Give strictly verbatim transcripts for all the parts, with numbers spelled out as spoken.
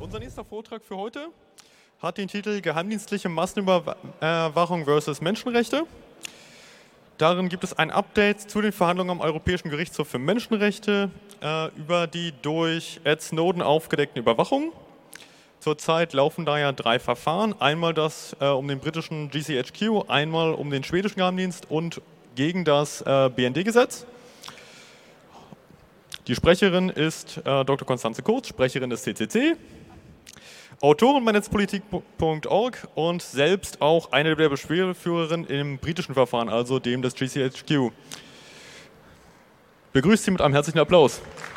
Unser nächster Vortrag für heute hat den Titel Geheimdienstliche Massenüberwachung versus Menschenrechte. Darin gibt es ein Update zu den Verhandlungen am Europäischen Gerichtshof für Menschenrechte äh, über die durch Ed Snowden aufgedeckten Überwachungen. Zurzeit laufen da ja drei Verfahren. Einmal das äh, um den britischen G C H Q, einmal um den schwedischen Geheimdienst und gegen das äh, B N D-Gesetz. Die Sprecherin ist äh, Doktor Constanze Kurz, Sprecherin des C C C, Autorin bei netzpolitik punkt org und selbst auch eine der Beschwerdeführerinnen im britischen Verfahren, also dem des G C H Q. Begrüßt Sie mit einem herzlichen Applaus.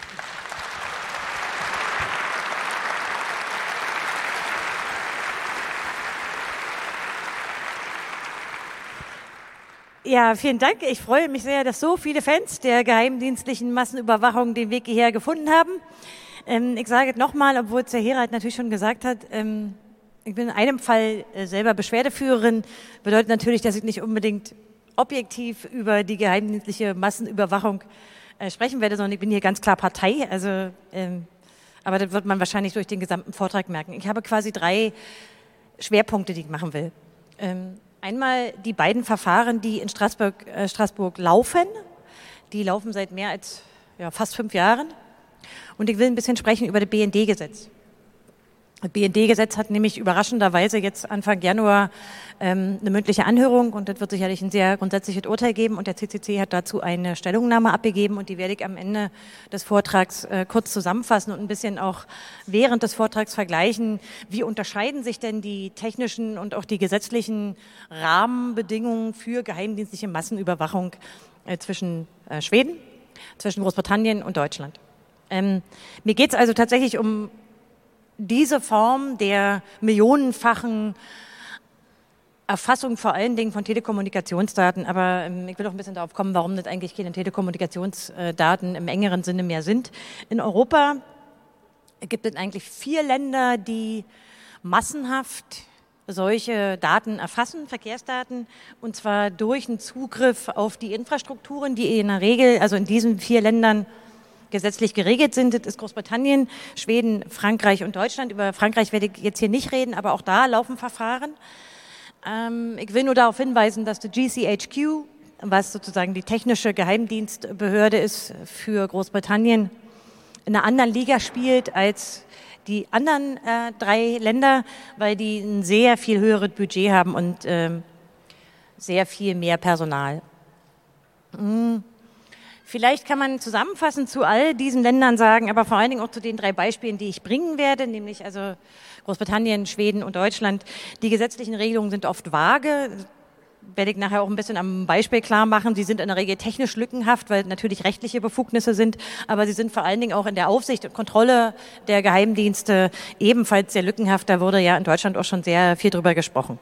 Ja, vielen Dank. Ich freue mich sehr, dass so viele Fans der geheimdienstlichen Massenüberwachung den Weg hierher gefunden haben. Ähm, ich sage es nochmal, obwohl es der Herald natürlich schon gesagt hat, ähm, ich bin in einem Fall äh, selber Beschwerdeführerin. Bedeutet natürlich, dass ich nicht unbedingt objektiv über die geheimdienstliche Massenüberwachung äh, sprechen werde, sondern ich bin hier ganz klar Partei. Also, ähm, aber das wird man wahrscheinlich durch den gesamten Vortrag merken. Ich habe quasi drei Schwerpunkte, die ich machen will. Ähm, Einmal die beiden Verfahren, die in Straßburg, äh, Straßburg laufen. Die laufen seit mehr als ja, fast fünf Jahren. Und ich will ein bisschen sprechen über das B N D-Gesetz. Das B N D-Gesetz hat nämlich überraschenderweise jetzt Anfang Januar ähm, eine mündliche Anhörung und das wird sicherlich ein sehr grundsätzliches Urteil geben und der C C C hat dazu eine Stellungnahme abgegeben und die werde ich am Ende des Vortrags äh, kurz zusammenfassen und ein bisschen auch während des Vortrags vergleichen, wie unterscheiden sich denn die technischen und auch die gesetzlichen Rahmenbedingungen für geheimdienstliche Massenüberwachung äh, zwischen äh, Schweden, zwischen Großbritannien und Deutschland. Ähm, mir geht es also tatsächlich um diese Form der millionenfachen Erfassung vor allen Dingen von Telekommunikationsdaten, aber ähm, ich will auch ein bisschen darauf kommen, warum das eigentlich keine Telekommunikationsdaten im engeren Sinne mehr sind. In Europa gibt es eigentlich vier Länder, die massenhaft solche Daten erfassen, Verkehrsdaten, und zwar durch einen Zugriff auf die Infrastrukturen, die in der Regel, also in diesen vier Ländern, gesetzlich geregelt sind. Das ist Großbritannien, Schweden, Frankreich und Deutschland. Über Frankreich werde ich jetzt hier nicht reden, aber auch da laufen Verfahren. Ähm, ich will nur darauf hinweisen, dass der G C H Q, was sozusagen die technische Geheimdienstbehörde ist für Großbritannien, in einer anderen Liga spielt als die anderen äh, drei Länder, weil die ein sehr viel höheres Budget haben und ähm, sehr viel mehr Personal. Mm. Vielleicht kann man zusammenfassend zu all diesen Ländern sagen, aber vor allen Dingen auch zu den drei Beispielen, die ich bringen werde, nämlich also Großbritannien, Schweden und Deutschland. Die gesetzlichen Regelungen sind oft vage, werde ich nachher auch ein bisschen am Beispiel klar machen. Sie sind in der Regel technisch lückenhaft, weil natürlich rechtliche Befugnisse sind, aber sie sind vor allen Dingen auch in der Aufsicht und Kontrolle der Geheimdienste ebenfalls sehr lückenhaft. Da wurde ja in Deutschland auch schon sehr viel drüber gesprochen.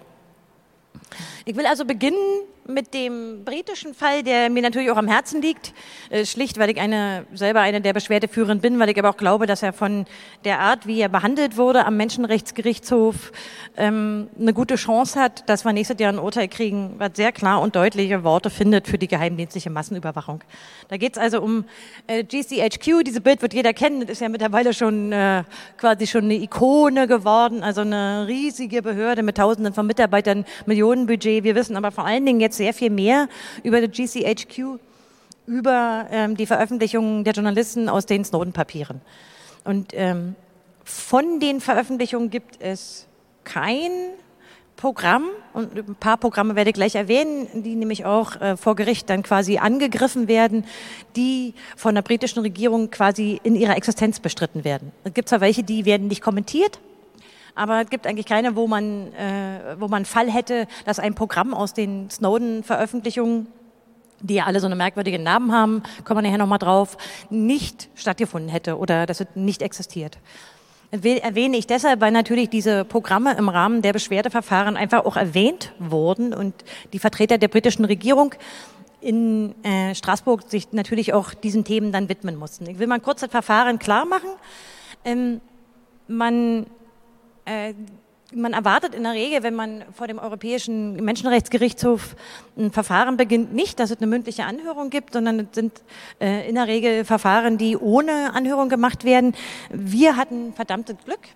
Ich will also beginnen mit dem britischen Fall, der mir natürlich auch am Herzen liegt, äh, schlicht, weil ich eine, selber eine der Beschwerdeführerinnen bin, weil ich aber auch glaube, dass er von der Art, wie er behandelt wurde am Menschenrechtsgerichtshof, ähm, eine gute Chance hat, dass wir nächstes Jahr ein Urteil kriegen, was sehr klar und deutliche Worte findet für die geheimdienstliche Massenüberwachung. Da geht es also um äh, G C H Q, dieses Bild wird jeder kennen, das ist ja mittlerweile schon äh, quasi schon eine Ikone geworden, also eine riesige Behörde mit Tausenden von Mitarbeitern, Millionenbudget. Wir wissen aber vor allen Dingen jetzt sehr viel mehr über das G C H Q, über ähm, die Veröffentlichungen der Journalisten aus den Snowden-Papieren. Und ähm, von den Veröffentlichungen gibt es kein Programm, und ein paar Programme werde ich gleich erwähnen, die nämlich auch äh, vor Gericht dann quasi angegriffen werden, die von der britischen Regierung quasi in ihrer Existenz bestritten werden. Es gibt zwar welche, die werden nicht kommentiert, aber es gibt eigentlich keine, wo man, äh, wo man einen Fall hätte, dass ein Programm aus den Snowden-Veröffentlichungen, die ja alle so eine merkwürdigen Namen haben, kommen wir nachher nochmal drauf, nicht stattgefunden hätte oder dass es nicht existiert. Das erwähne ich deshalb, weil natürlich diese Programme im Rahmen der Beschwerdeverfahren einfach auch erwähnt wurden und die Vertreter der britischen Regierung in äh, Straßburg sich natürlich auch diesen Themen dann widmen mussten. Ich will mal kurz das Verfahren klar machen. Ähm, man Äh, man erwartet in der Regel, wenn man vor dem Europäischen Menschenrechtsgerichtshof ein Verfahren beginnt, nicht, dass es eine mündliche Anhörung gibt, sondern es sind äh, in der Regel Verfahren, die ohne Anhörung gemacht werden. Wir hatten verdammtes Glück.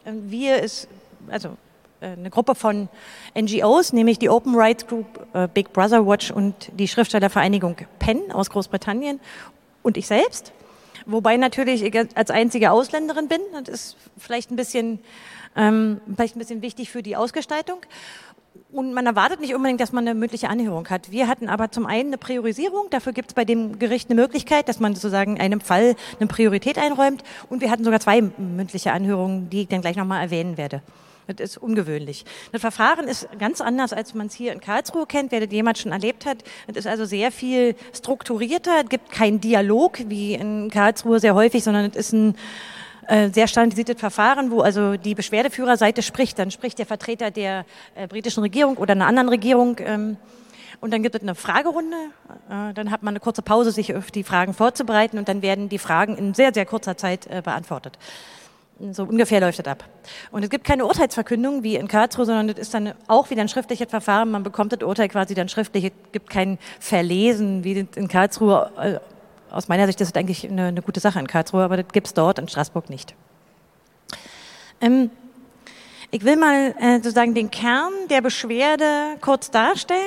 Wir ist, also eine Gruppe von N G Os, nämlich die Open Rights Group, Big Brother Watch und die Schriftstellervereinigung PEN aus Großbritannien und ich selbst. Wobei natürlich ich als einzige Ausländerin bin. Das ist vielleicht ein bisschen, ähm, vielleicht ein bisschen wichtig für die Ausgestaltung. Und man erwartet nicht unbedingt, dass man eine mündliche Anhörung hat. Wir hatten aber zum einen eine Priorisierung. Dafür gibt es bei dem Gericht eine Möglichkeit, dass man sozusagen einem Fall eine Priorität einräumt. Und wir hatten sogar zwei mündliche Anhörungen, die ich dann gleich nochmal erwähnen werde. Das ist ungewöhnlich. Das Verfahren ist ganz anders, als man es hier in Karlsruhe kennt, wer das jemand schon erlebt hat. Das ist also sehr viel strukturierter. Es gibt keinen Dialog, wie in Karlsruhe sehr häufig, sondern es ist ein äh, sehr standardisiertes Verfahren, wo also die Beschwerdeführerseite spricht. Dann spricht der Vertreter der äh, britischen Regierung oder einer anderen Regierung. Ähm, und dann gibt es eine Fragerunde. Äh, dann hat man eine kurze Pause, sich auf die Fragen vorzubereiten. Und dann werden die Fragen in sehr, sehr kurzer Zeit äh, beantwortet. So ungefähr läuft das ab. Und es gibt keine Urteilsverkündung wie in Karlsruhe, sondern das ist dann auch wieder ein schriftliches Verfahren. Man bekommt das Urteil quasi dann schriftlich. Es gibt kein Verlesen wie in Karlsruhe. Aus meiner Sicht ist das eigentlich eine, eine gute Sache in Karlsruhe, aber das gibt es dort in Straßburg nicht. Ähm, ich will mal äh, sozusagen den Kern der Beschwerde kurz darstellen.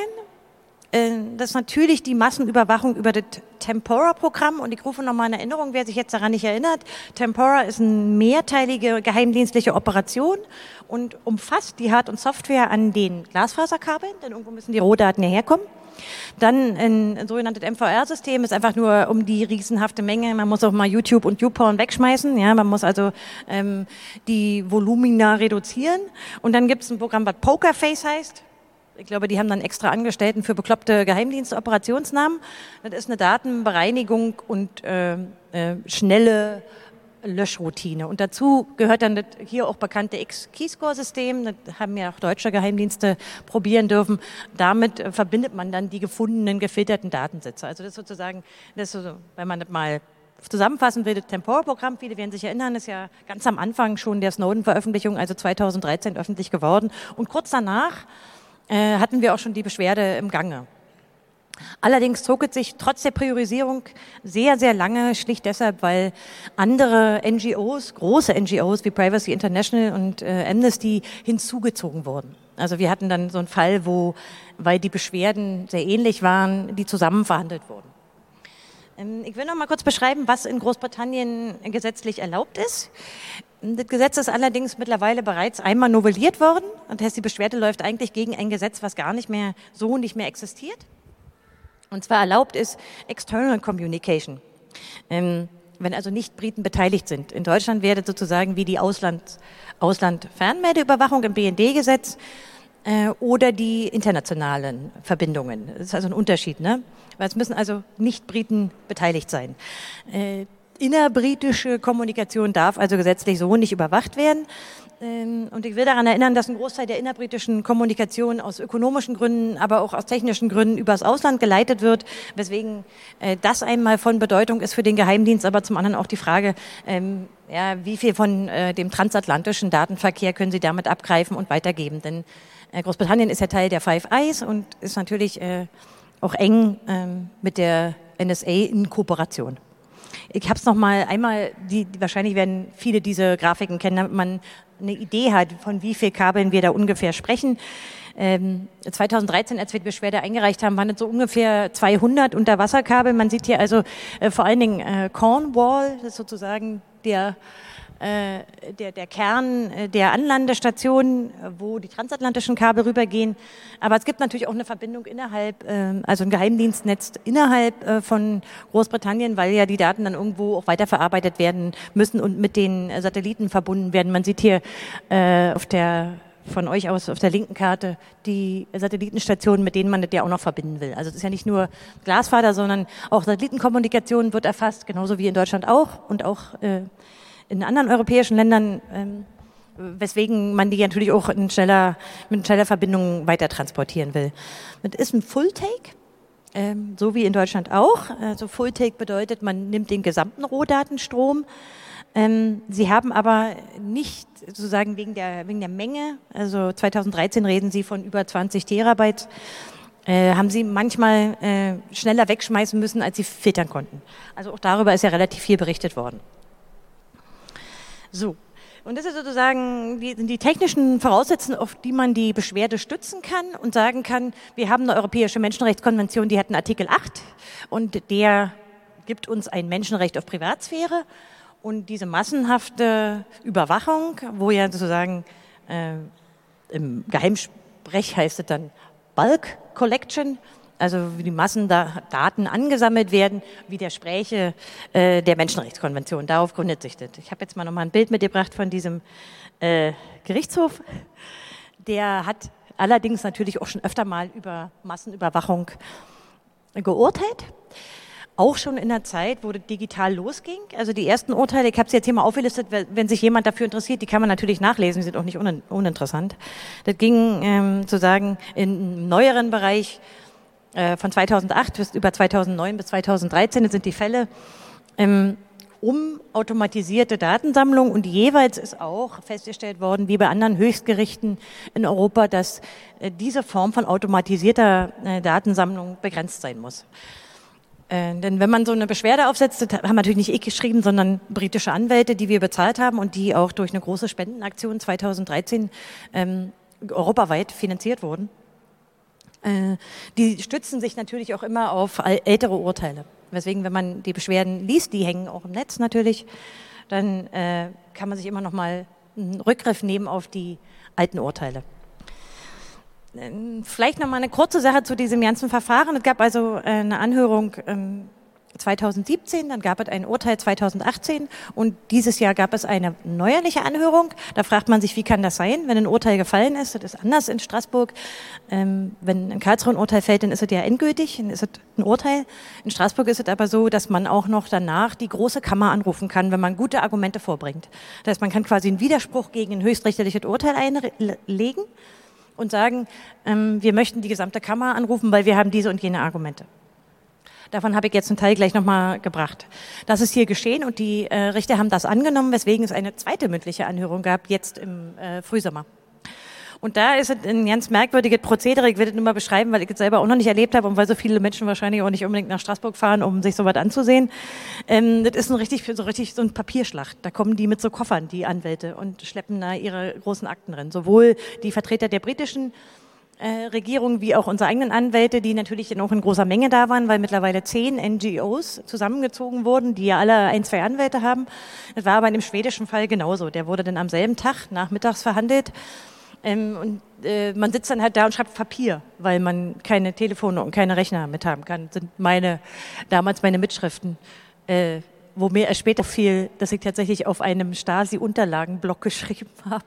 Das ist natürlich die Massenüberwachung über das Tempora-Programm. Und ich rufe nochmal in Erinnerung, wer sich jetzt daran nicht erinnert. Tempora ist eine mehrteilige geheimdienstliche Operation und umfasst die Hard- und Software an den Glasfaserkabeln, denn irgendwo müssen die Rohdaten ja herkommen. Dann ein, ein sogenanntes M V R-System ist einfach nur um die riesenhafte Menge. Man muss auch mal YouTube und YouPorn wegschmeißen. Ja, man muss also ähm, die Volumina reduzieren. Und dann gibt es ein Programm, was Pokerface heißt. Ich glaube, die haben dann extra Angestellten für bekloppte Geheimdienste-Operationsnamen. Das ist eine Datenbereinigung und äh, äh, schnelle Löschroutine. Und dazu gehört dann das hier auch bekannte X-Keyscore-System. Das haben ja auch deutsche Geheimdienste probieren dürfen. Damit äh, verbindet man dann die gefundenen, gefilterten Datensätze. Also das ist sozusagen, das ist so, wenn man das mal zusammenfassen will, das Tempora-Programm, viele werden sich erinnern, ist ja ganz am Anfang schon der Snowden-Veröffentlichung, also zweitausenddreizehn öffentlich geworden. Und kurz danach Äh, hatten wir auch schon die Beschwerde im Gange. Allerdings zog es sich trotz der Priorisierung sehr, sehr lange, schlicht deshalb, weil andere N G Os, große N G Os wie Privacy International und äh, Amnesty hinzugezogen wurden. Also wir hatten dann so einen Fall, wo, weil die Beschwerden sehr ähnlich waren, die zusammen verhandelt wurden. Ähm, ich will noch mal kurz beschreiben, was in Großbritannien gesetzlich erlaubt ist. Das Gesetz ist allerdings mittlerweile bereits einmal novelliert worden. Und das heißt, die Beschwerde läuft eigentlich gegen ein Gesetz, was gar nicht mehr so nicht mehr existiert. Und zwar erlaubt ist External Communication, ähm, wenn also nicht Briten beteiligt sind. In Deutschland wäre das sozusagen wie die Ausland, Ausland-Fernmeldeüberwachung im B N D-Gesetz äh, oder die internationalen Verbindungen. Das ist also ein Unterschied, ne? Weil es müssen also nicht Briten beteiligt sein. Äh, Innerbritische Kommunikation darf also gesetzlich so nicht überwacht werden. Und ich will daran erinnern, dass ein Großteil der innerbritischen Kommunikation aus ökonomischen Gründen, aber auch aus technischen Gründen übers Ausland geleitet wird, weswegen das einmal von Bedeutung ist für den Geheimdienst, aber zum anderen auch die Frage, ja, wie viel von dem transatlantischen Datenverkehr können Sie damit abgreifen und weitergeben? Denn Großbritannien ist ja Teil der Five Eyes und ist natürlich auch eng mit der N S A in Kooperation. Ich habe es noch mal einmal, die, wahrscheinlich werden viele diese Grafiken kennen, damit man eine Idee hat, von wie viel Kabeln wir da ungefähr sprechen. Ähm, zweitausenddreizehn, als wir die Beschwerde eingereicht haben, waren es so ungefähr zweihundert Unterwasserkabel. Man sieht hier also äh, vor allen Dingen äh, Cornwall, das ist sozusagen der Der, der Kern der Anlandestation, wo die transatlantischen Kabel rübergehen. Aber es gibt natürlich auch eine Verbindung innerhalb, also ein Geheimdienstnetz innerhalb von Großbritannien, weil ja die Daten dann irgendwo auch weiterverarbeitet werden müssen und mit den Satelliten verbunden werden. Man sieht hier auf der von euch aus auf der linken Karte die Satellitenstationen, mit denen man das ja auch noch verbinden will. Also es ist ja nicht nur Glasfaser, sondern auch Satellitenkommunikation wird erfasst, genauso wie in Deutschland auch und auch äh, in anderen europäischen Ländern, ähm, weswegen man die natürlich auch in schneller, mit schneller Verbindung weiter transportieren will. Das ist ein Full-Take, ähm, so wie in Deutschland auch. Also Full-Take bedeutet, man nimmt den gesamten Rohdatenstrom. Ähm, Sie haben aber nicht sozusagen wegen der, wegen der Menge, also zweitausenddreizehn reden Sie von über zwanzig Terabyte, äh, haben Sie manchmal äh, schneller wegschmeißen müssen, als Sie filtern konnten. Also auch darüber ist ja relativ viel berichtet worden. So, Und das ist sozusagen die, die technischen Voraussetzungen, auf die man die Beschwerde stützen kann und sagen kann, wir haben eine Europäische Menschenrechtskonvention, die hat einen Artikel acht und der gibt uns ein Menschenrecht auf Privatsphäre. Und diese massenhafte Überwachung, wo ja sozusagen äh, im Geheimsprech heißt es dann Bulk Collection, also wie die Massendaten angesammelt werden, widerspräche äh, der Menschenrechtskonvention. Darauf gründet sich das. Ich habe jetzt mal noch mal ein Bild mitgebracht von diesem äh, Gerichtshof. Der hat allerdings natürlich auch schon öfter mal über Massenüberwachung geurteilt. Auch schon in der Zeit, wo das digital losging. Also die ersten Urteile, ich habe sie jetzt hier mal aufgelistet, wenn sich jemand dafür interessiert, die kann man natürlich nachlesen, die sind auch nicht un- uninteressant. Das ging ähm, sozusagen im neueren Bereich äh, von zweitausendacht bis über zweitausendneun bis zweitausenddreizehn, das sind die Fälle, ähm, um automatisierte Datensammlung und jeweils ist auch festgestellt worden, wie bei anderen Höchstgerichten in Europa, dass äh, diese Form von automatisierter äh, Datensammlung begrenzt sein muss. Äh, denn wenn man so eine Beschwerde aufsetzt, das haben natürlich nicht ich geschrieben, sondern britische Anwälte, die wir bezahlt haben und die auch durch eine große Spendenaktion zweitausenddreizehn ähm, europaweit finanziert wurden. Äh, die stützen sich natürlich auch immer auf ältere Urteile. Weswegen, wenn man die Beschwerden liest, die hängen auch im Netz natürlich, dann äh, kann man sich immer noch mal einen Rückgriff nehmen auf die alten Urteile. Vielleicht noch mal eine kurze Sache zu diesem ganzen Verfahren. Es gab also eine Anhörung ähm, zweitausendsiebzehn, dann gab es ein Urteil zweitausendachtzehn und dieses Jahr gab es eine neuerliche Anhörung. Da fragt man sich, wie kann das sein, wenn ein Urteil gefallen ist? Das ist anders in Straßburg. Ähm, wenn in Karlsruhe ein Urteil fällt, dann ist es ja endgültig, dann ist es ein Urteil. In Straßburg ist es aber so, dass man auch noch danach die große Kammer anrufen kann, wenn man gute Argumente vorbringt. Das heißt, man kann quasi einen Widerspruch gegen ein höchstrichterliches Urteil einlegen und sagen, ähm, wir möchten die gesamte Kammer anrufen, weil wir haben diese und jene Argumente. Davon habe ich jetzt einen Teil gleich nochmal gebracht. Das ist hier geschehen und die äh, Richter haben das angenommen, weswegen es eine zweite mündliche Anhörung gab, jetzt im äh, Frühsommer. Und da ist es ein ganz merkwürdiges Prozedere, ich will das nur mal beschreiben, weil ich es selber auch noch nicht erlebt habe und weil so viele Menschen wahrscheinlich auch nicht unbedingt nach Straßburg fahren, um sich sowas anzusehen. Ähm, das ist ein richtig, so richtig so ein Papierschlacht. Da kommen die mit so Koffern, die Anwälte, und schleppen da ihre großen Akten drin. Sowohl die Vertreter der britischen äh, Regierung wie auch unsere eigenen Anwälte, die natürlich auch in großer Menge da waren, weil mittlerweile zehn N G Os zusammengezogen wurden, die ja alle ein, zwei Anwälte haben. Das war aber in dem schwedischen Fall genauso. Der wurde dann am selben Tag nachmittags verhandelt. Ähm, und äh, man sitzt dann halt da und schreibt Papier, weil man keine Telefone und keine Rechner mit haben kann. Das sind meine, damals meine Mitschriften, äh, wo mir erst später fiel, dass ich tatsächlich auf einem Stasi-Unterlagenblock geschrieben habe.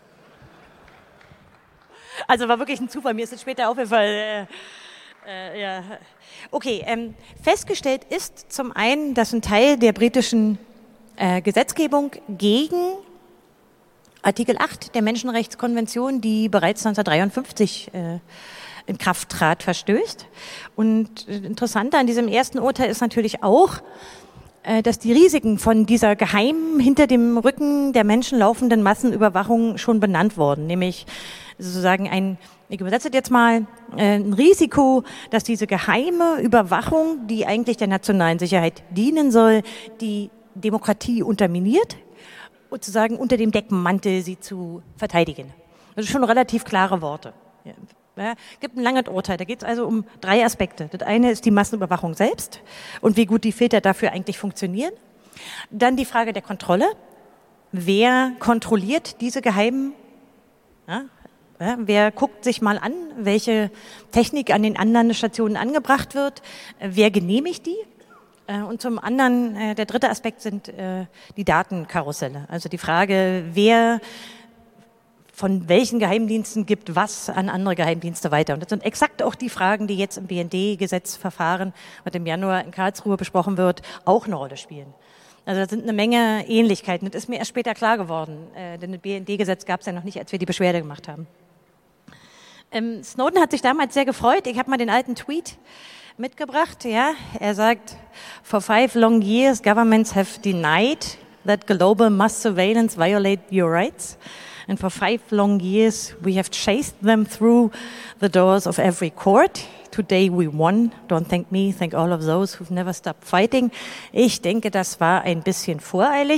Also war wirklich ein Zufall, mir ist es später aufgefallen. Äh, äh, ja. Okay, ähm, festgestellt ist zum einen, dass ein Teil der britischen äh, Gesetzgebung gegen Artikel acht der Menschenrechtskonvention, die bereits neunzehnhundertdreiundfünfzig äh, in Kraft trat, verstößt. Und äh, interessant an diesem ersten Urteil ist natürlich auch, äh, dass die Risiken von dieser geheim hinter dem Rücken der Menschen laufenden Massenüberwachung schon benannt wurden. Nämlich sozusagen ein, ich übersetze jetzt mal, äh, ein Risiko, dass diese geheime Überwachung, die eigentlich der nationalen Sicherheit dienen soll, die Demokratie unterminiert, sozusagen unter dem Deckmantel sie zu verteidigen. Das sind schon relativ klare Worte. Ja, ja, gibt ein langes Urteil. Da geht es also um drei Aspekte. Das eine ist die Massenüberwachung selbst und wie gut die Filter dafür eigentlich funktionieren. Dann die Frage der Kontrolle. Wer kontrolliert diese geheimen? Ja, ja, wer guckt sich mal an, welche Technik an den anderen Stationen angebracht wird? Wer genehmigt die? Und zum anderen, der dritte Aspekt sind die Datenkarusselle. Also die Frage, wer von welchen Geheimdiensten gibt was an andere Geheimdienste weiter. Und das sind exakt auch die Fragen, die jetzt im B N D-Gesetzverfahren, was im Januar in Karlsruhe besprochen wird, auch eine Rolle spielen. Also da sind eine Menge Ähnlichkeiten. Das ist mir erst später klar geworden, denn das B N D-Gesetz gab es ja noch nicht, als wir die Beschwerde gemacht haben. Ähm, Snowden hat sich damals sehr gefreut. Ich habe mal den alten Tweet mitgebracht, ja. Er sagt, for five long years governments have denied that global mass surveillance violate your rights. And for five long years we have chased them through the doors of every court. Today we won. Don't thank me, thank all of those who've never stopped fighting. Ich denke, das war ein bisschen voreilig.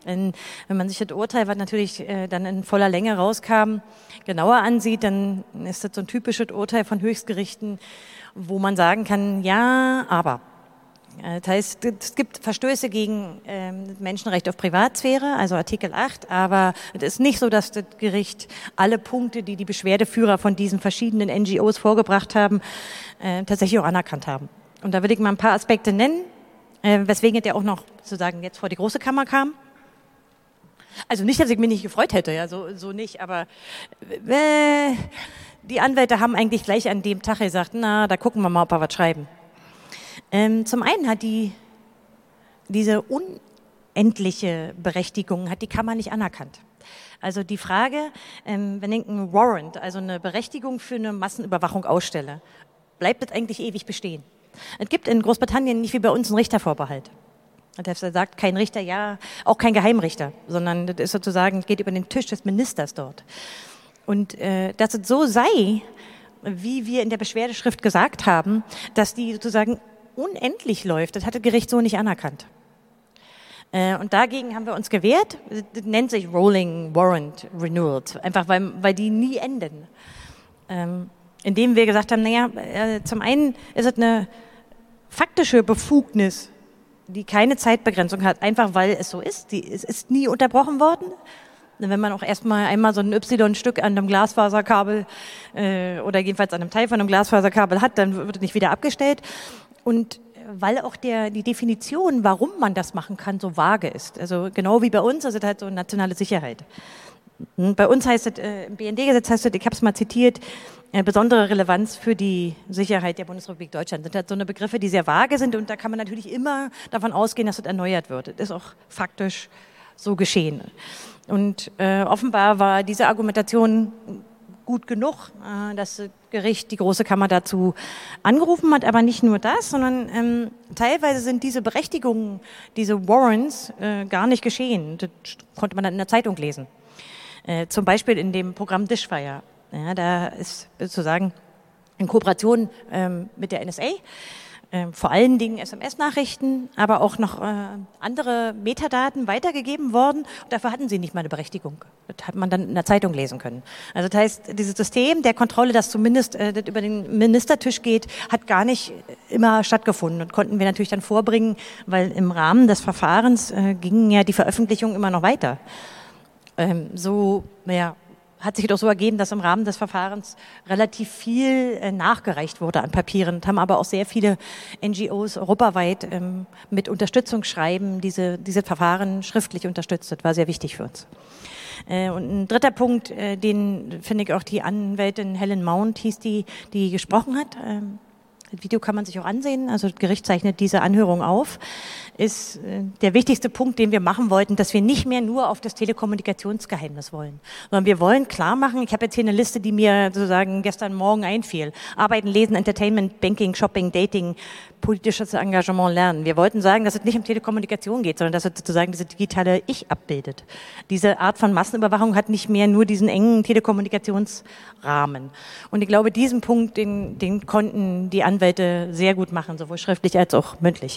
Wenn man sich das Urteil, was natürlich äh, dann in voller Länge rauskam, genauer ansieht, dann ist das so ein typisches Urteil von Höchstgerichten, wo man sagen kann, ja, aber. Das heißt, es gibt Verstöße gegen ähm, Menschenrecht auf Privatsphäre, also Artikel acht, aber es ist nicht so, dass das Gericht alle Punkte, die die Beschwerdeführer von diesen verschiedenen N G Os vorgebracht haben, äh, tatsächlich auch anerkannt haben. Und da will ich mal ein paar Aspekte nennen, äh, weswegen es ja auch noch sozusagen jetzt vor die große Kammer kam. Also nicht, dass ich mich nicht gefreut hätte, ja, so, so nicht, aber äh, die Anwälte haben eigentlich gleich an dem Tag gesagt, na, da gucken wir mal, ob wir was schreiben. Ähm, zum einen hat die, diese unendliche Berechtigung, hat die Kammer nicht anerkannt. Also die Frage, ähm, wenn ich einen Warrant, also eine Berechtigung für eine Massenüberwachung ausstelle, bleibt das eigentlich ewig bestehen? Es gibt in Großbritannien nicht wie bei uns einen Richtervorbehalt. Das sagt kein Richter, ja, auch kein Geheimrichter, sondern das ist sozusagen, geht über den Tisch des Ministers dort. Und äh, dass es so sei, wie wir in der Beschwerdeschrift gesagt haben, dass die sozusagen unendlich läuft, das hat das Gericht so nicht anerkannt. Äh, und dagegen haben wir uns gewehrt. Das nennt sich Rolling Warrant Renewals, einfach weil, weil die nie enden. Ähm, indem wir gesagt haben, naja, äh, zum einen ist es eine faktische Befugnis, die keine Zeitbegrenzung hat, einfach weil es so ist. Die, es ist nie unterbrochen worden. Wenn man auch erstmal einmal so ein Y-Stück an einem Glasfaserkabel äh, oder jedenfalls an einem Teil von einem Glasfaserkabel hat, dann wird es nicht wieder abgestellt. Und weil auch der, die Definition, warum man das machen kann, so vage ist. Also genau wie bei uns, also das hat so nationale Sicherheit. Und bei uns heißt es, äh, im B N D-Gesetz heißt es, ich habe es mal zitiert, äh, besondere Relevanz für die Sicherheit der Bundesrepublik Deutschland. Das sind halt so eine Begriffe, die sehr vage sind und da kann man natürlich immer davon ausgehen, dass das erneuert wird. Das ist auch faktisch so geschehen. Und äh, offenbar war diese Argumentation gut genug, äh, dass das Gericht die Große Kammer dazu angerufen hat, aber nicht nur das, sondern ähm, teilweise sind diese Berechtigungen, diese Warrants äh, gar nicht geschehen. Das konnte man dann in der Zeitung lesen. Äh, zum Beispiel in dem Programm Dishfire. Ja, da ist sozusagen in Kooperation ähm, mit der N S A, äh, vor allen Dingen S M S-Nachrichten, aber auch noch äh, andere Metadaten weitergegeben worden. Und dafür hatten sie nicht mal eine Berechtigung. Das hat man dann in der Zeitung lesen können. Also das heißt, dieses System der Kontrolle, das zumindest äh, das über den Ministertisch geht, hat gar nicht immer stattgefunden und konnten wir natürlich dann vorbringen, weil im Rahmen des Verfahrens äh, gingen ja die Veröffentlichungen immer noch weiter. Ähm, so, naja, hat sich doch so ergeben, dass im Rahmen des Verfahrens relativ viel äh, nachgereicht wurde an Papieren. Und haben aber auch sehr viele N G Os europaweit ähm, mit Unterstützungsschreiben diese, diese Verfahren schriftlich unterstützt. Das war sehr wichtig für uns. Äh, und ein dritter Punkt, äh, den finde ich auch die Anwältin Helen Mount hieß die, die gesprochen hat. Ähm, Das Video kann man sich auch ansehen, also das Gericht zeichnet diese Anhörung auf, ist der wichtigste Punkt, den wir machen wollten, dass wir nicht mehr nur auf das Telekommunikationsgeheimnis wollen, sondern wir wollen klar machen, ich habe jetzt hier eine Liste, die mir sozusagen gestern Morgen einfiel, Arbeiten, Lesen, Entertainment, Banking, Shopping, Dating, politisches Engagement, Lernen. Wir wollten sagen, dass es nicht um Telekommunikation geht, sondern dass es sozusagen diese digitale Ich abbildet. Diese Art von Massenüberwachung hat nicht mehr nur diesen engen Telekommunikationsrahmen. Und ich glaube, diesen Punkt, den, den konnten die Anwälte sehr gut machen, sowohl schriftlich als auch mündlich.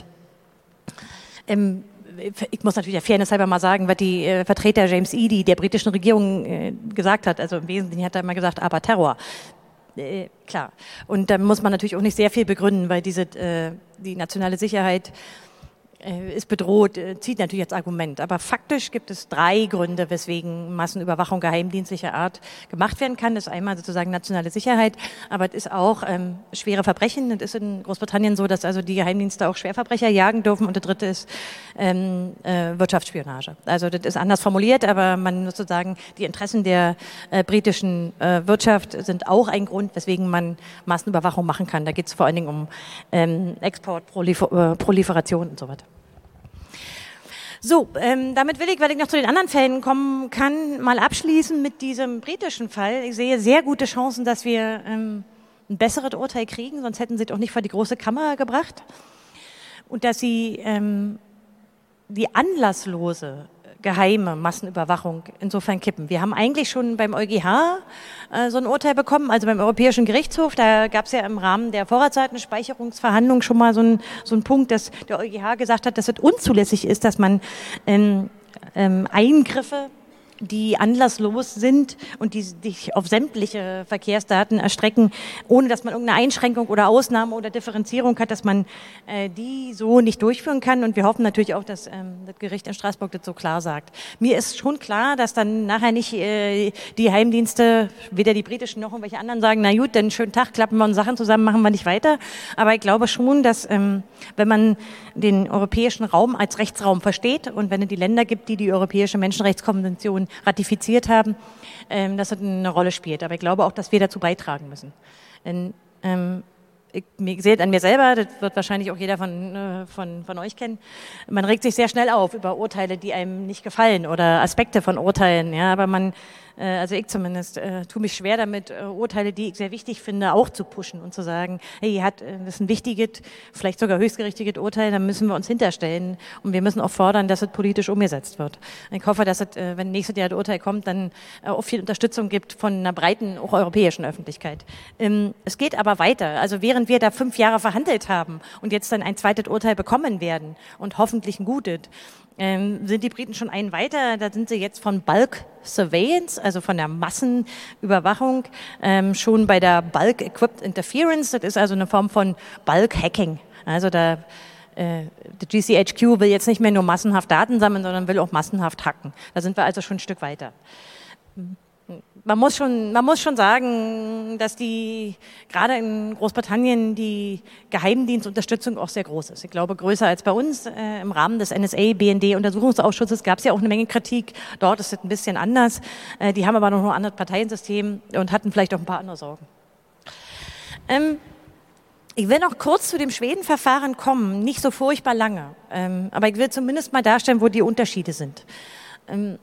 Ähm, ich muss natürlich der Fairness halber mal sagen, was die äh, Vertreter James Eadie der britischen Regierung äh, gesagt hat. Also im Wesentlichen hat er immer gesagt, aber Terror. Äh, klar. Und da muss man natürlich auch nicht sehr viel begründen, weil diese, äh, die nationale Sicherheit äh, ist bedroht, äh, zieht natürlich als Argument. Aber faktisch gibt es drei Gründe, weswegen Massenüberwachung geheimdienstlicher Art gemacht werden kann. Das ist einmal sozusagen nationale Sicherheit, aber es ist auch ähm, schwere Verbrechen. Es ist in Großbritannien so, dass also die Geheimdienste auch Schwerverbrecher jagen dürfen. Und das dritte ist ähm, äh, Wirtschaftsspionage. Also das ist anders formuliert, aber man sozusagen die Interessen der äh, britischen äh, Wirtschaft sind auch ein Grund, weswegen man Massenüberwachung machen kann. Da geht es vor allen Dingen um ähm, Export, Prolifer- äh, Proliferation und so weiter. So, ähm, damit will ich, weil ich noch zu den anderen Fällen kommen kann, mal abschließen mit diesem britischen Fall. Ich sehe sehr gute Chancen, dass wir ähm, ein besseres Urteil kriegen, sonst hätten sie es auch nicht vor die große Kammer gebracht. Und dass sie ähm, die anlasslose geheime Massenüberwachung insofern kippen. Wir haben eigentlich schon beim EuG H äh, so ein Urteil bekommen, also beim Europäischen Gerichtshof. Da gab es ja im Rahmen der Vorratsdatenspeicherungsverhandlung schon mal so einen so einen Punkt, dass der E uG H gesagt hat, dass es unzulässig ist, dass man ähm, ähm, Eingriffe, die anlasslos sind und die sich auf sämtliche Verkehrsdaten erstrecken, ohne dass man irgendeine Einschränkung oder Ausnahme oder Differenzierung hat, dass man äh, die so nicht durchführen kann. Und wir hoffen natürlich auch, dass ähm, das Gericht in Straßburg das so klar sagt. Mir ist schon klar, dass dann nachher nicht äh, die Geheimdienste, weder die britischen noch irgendwelche anderen sagen, na gut, dann schönen Tag, klappen wir uns Sachen zusammen, machen wir nicht weiter. Aber ich glaube schon, dass ähm, wenn man den europäischen Raum als Rechtsraum versteht und wenn es die Länder gibt, die die Europäische Menschenrechtskonvention ratifiziert haben, ähm, dass das eine Rolle spielt. Aber ich glaube auch, dass wir dazu beitragen müssen. Denn, ähm, ich, ich sehe es an mir selber, das wird wahrscheinlich auch jeder von, äh, von, von euch kennen, man regt sich sehr schnell auf über Urteile, die einem nicht gefallen oder Aspekte von Urteilen. Ja, aber man, äh, also ich zumindest, äh, tue mich schwer damit, äh, Urteile, die ich sehr wichtig finde, auch zu pushen und zu sagen, hey, hat, äh, das ist ein wichtiges, vielleicht sogar höchstgerichtiges Urteil, da müssen wir uns hinterstellen und wir müssen auch fordern, dass es politisch umgesetzt wird. Ich hoffe, dass es, äh, wenn nächstes Jahr das Urteil kommt, dann äh, auch viel Unterstützung gibt von einer breiten, auch europäischen Öffentlichkeit. Ähm, es geht aber weiter. Also während wir da fünf Jahre verhandelt haben und jetzt dann ein zweites Urteil bekommen werden und hoffentlich ein gutes, ähm, sind die Briten schon einen weiter. Da sind sie jetzt von Bulk Surveillance, also von der Massenüberwachung, ähm, schon bei der Bulk Equipped Interference. Das ist also eine Form von Bulk Hacking. Also da äh, der G C H Q will jetzt nicht mehr nur massenhaft Daten sammeln, sondern will auch massenhaft hacken. Da sind wir also schon ein Stück weiter. Man muss schon, man muss schon sagen, dass die, gerade in Großbritannien, die Geheimdienstunterstützung auch sehr groß ist. Ich glaube, größer als bei uns. Äh, Im Rahmen des N S A, B N D-Untersuchungsausschusses gab es ja auch eine Menge Kritik. Dort ist es ein bisschen anders. Äh, die haben aber noch ein anderes Parteiensystem und hatten vielleicht auch ein paar andere Sorgen. Ähm, Ich will noch kurz zu dem Schweden-Verfahren kommen, nicht so furchtbar lange, ähm, aber ich will zumindest mal darstellen, wo die Unterschiede sind. Ähm,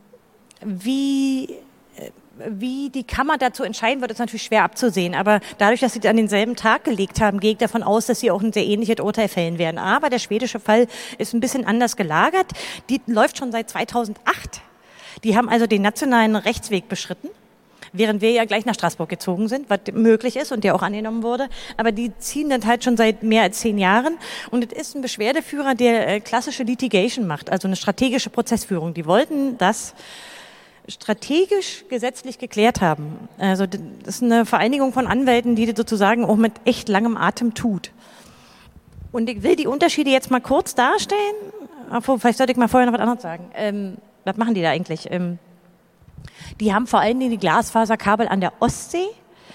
wie, äh, wie die Kammer dazu entscheiden wird, ist natürlich schwer abzusehen, aber dadurch, dass sie das an denselben Tag gelegt haben, gehe ich davon aus, dass sie auch ein sehr ähnliches Urteil fällen werden. Aber der schwedische Fall ist ein bisschen anders gelagert. Die läuft schon seit zweitausendacht. Die haben also den nationalen Rechtsweg beschritten, während wir ja gleich nach Straßburg gezogen sind, was möglich ist und der auch angenommen wurde. Aber die ziehen das halt schon seit mehr als zehn Jahren. Und es ist ein Beschwerdeführer, der äh, klassische Litigation macht, also eine strategische Prozessführung. Die wollten das strategisch gesetzlich geklärt haben. Also das ist eine Vereinigung von Anwälten, die das sozusagen auch mit echt langem Atem tut. Und ich will die Unterschiede jetzt mal kurz darstellen. Obwohl, vielleicht sollte ich mal vorher noch was anderes sagen. Ähm, was machen die da eigentlich? Ähm, Die haben vor allen Dingen die Glasfaserkabel an der Ostsee,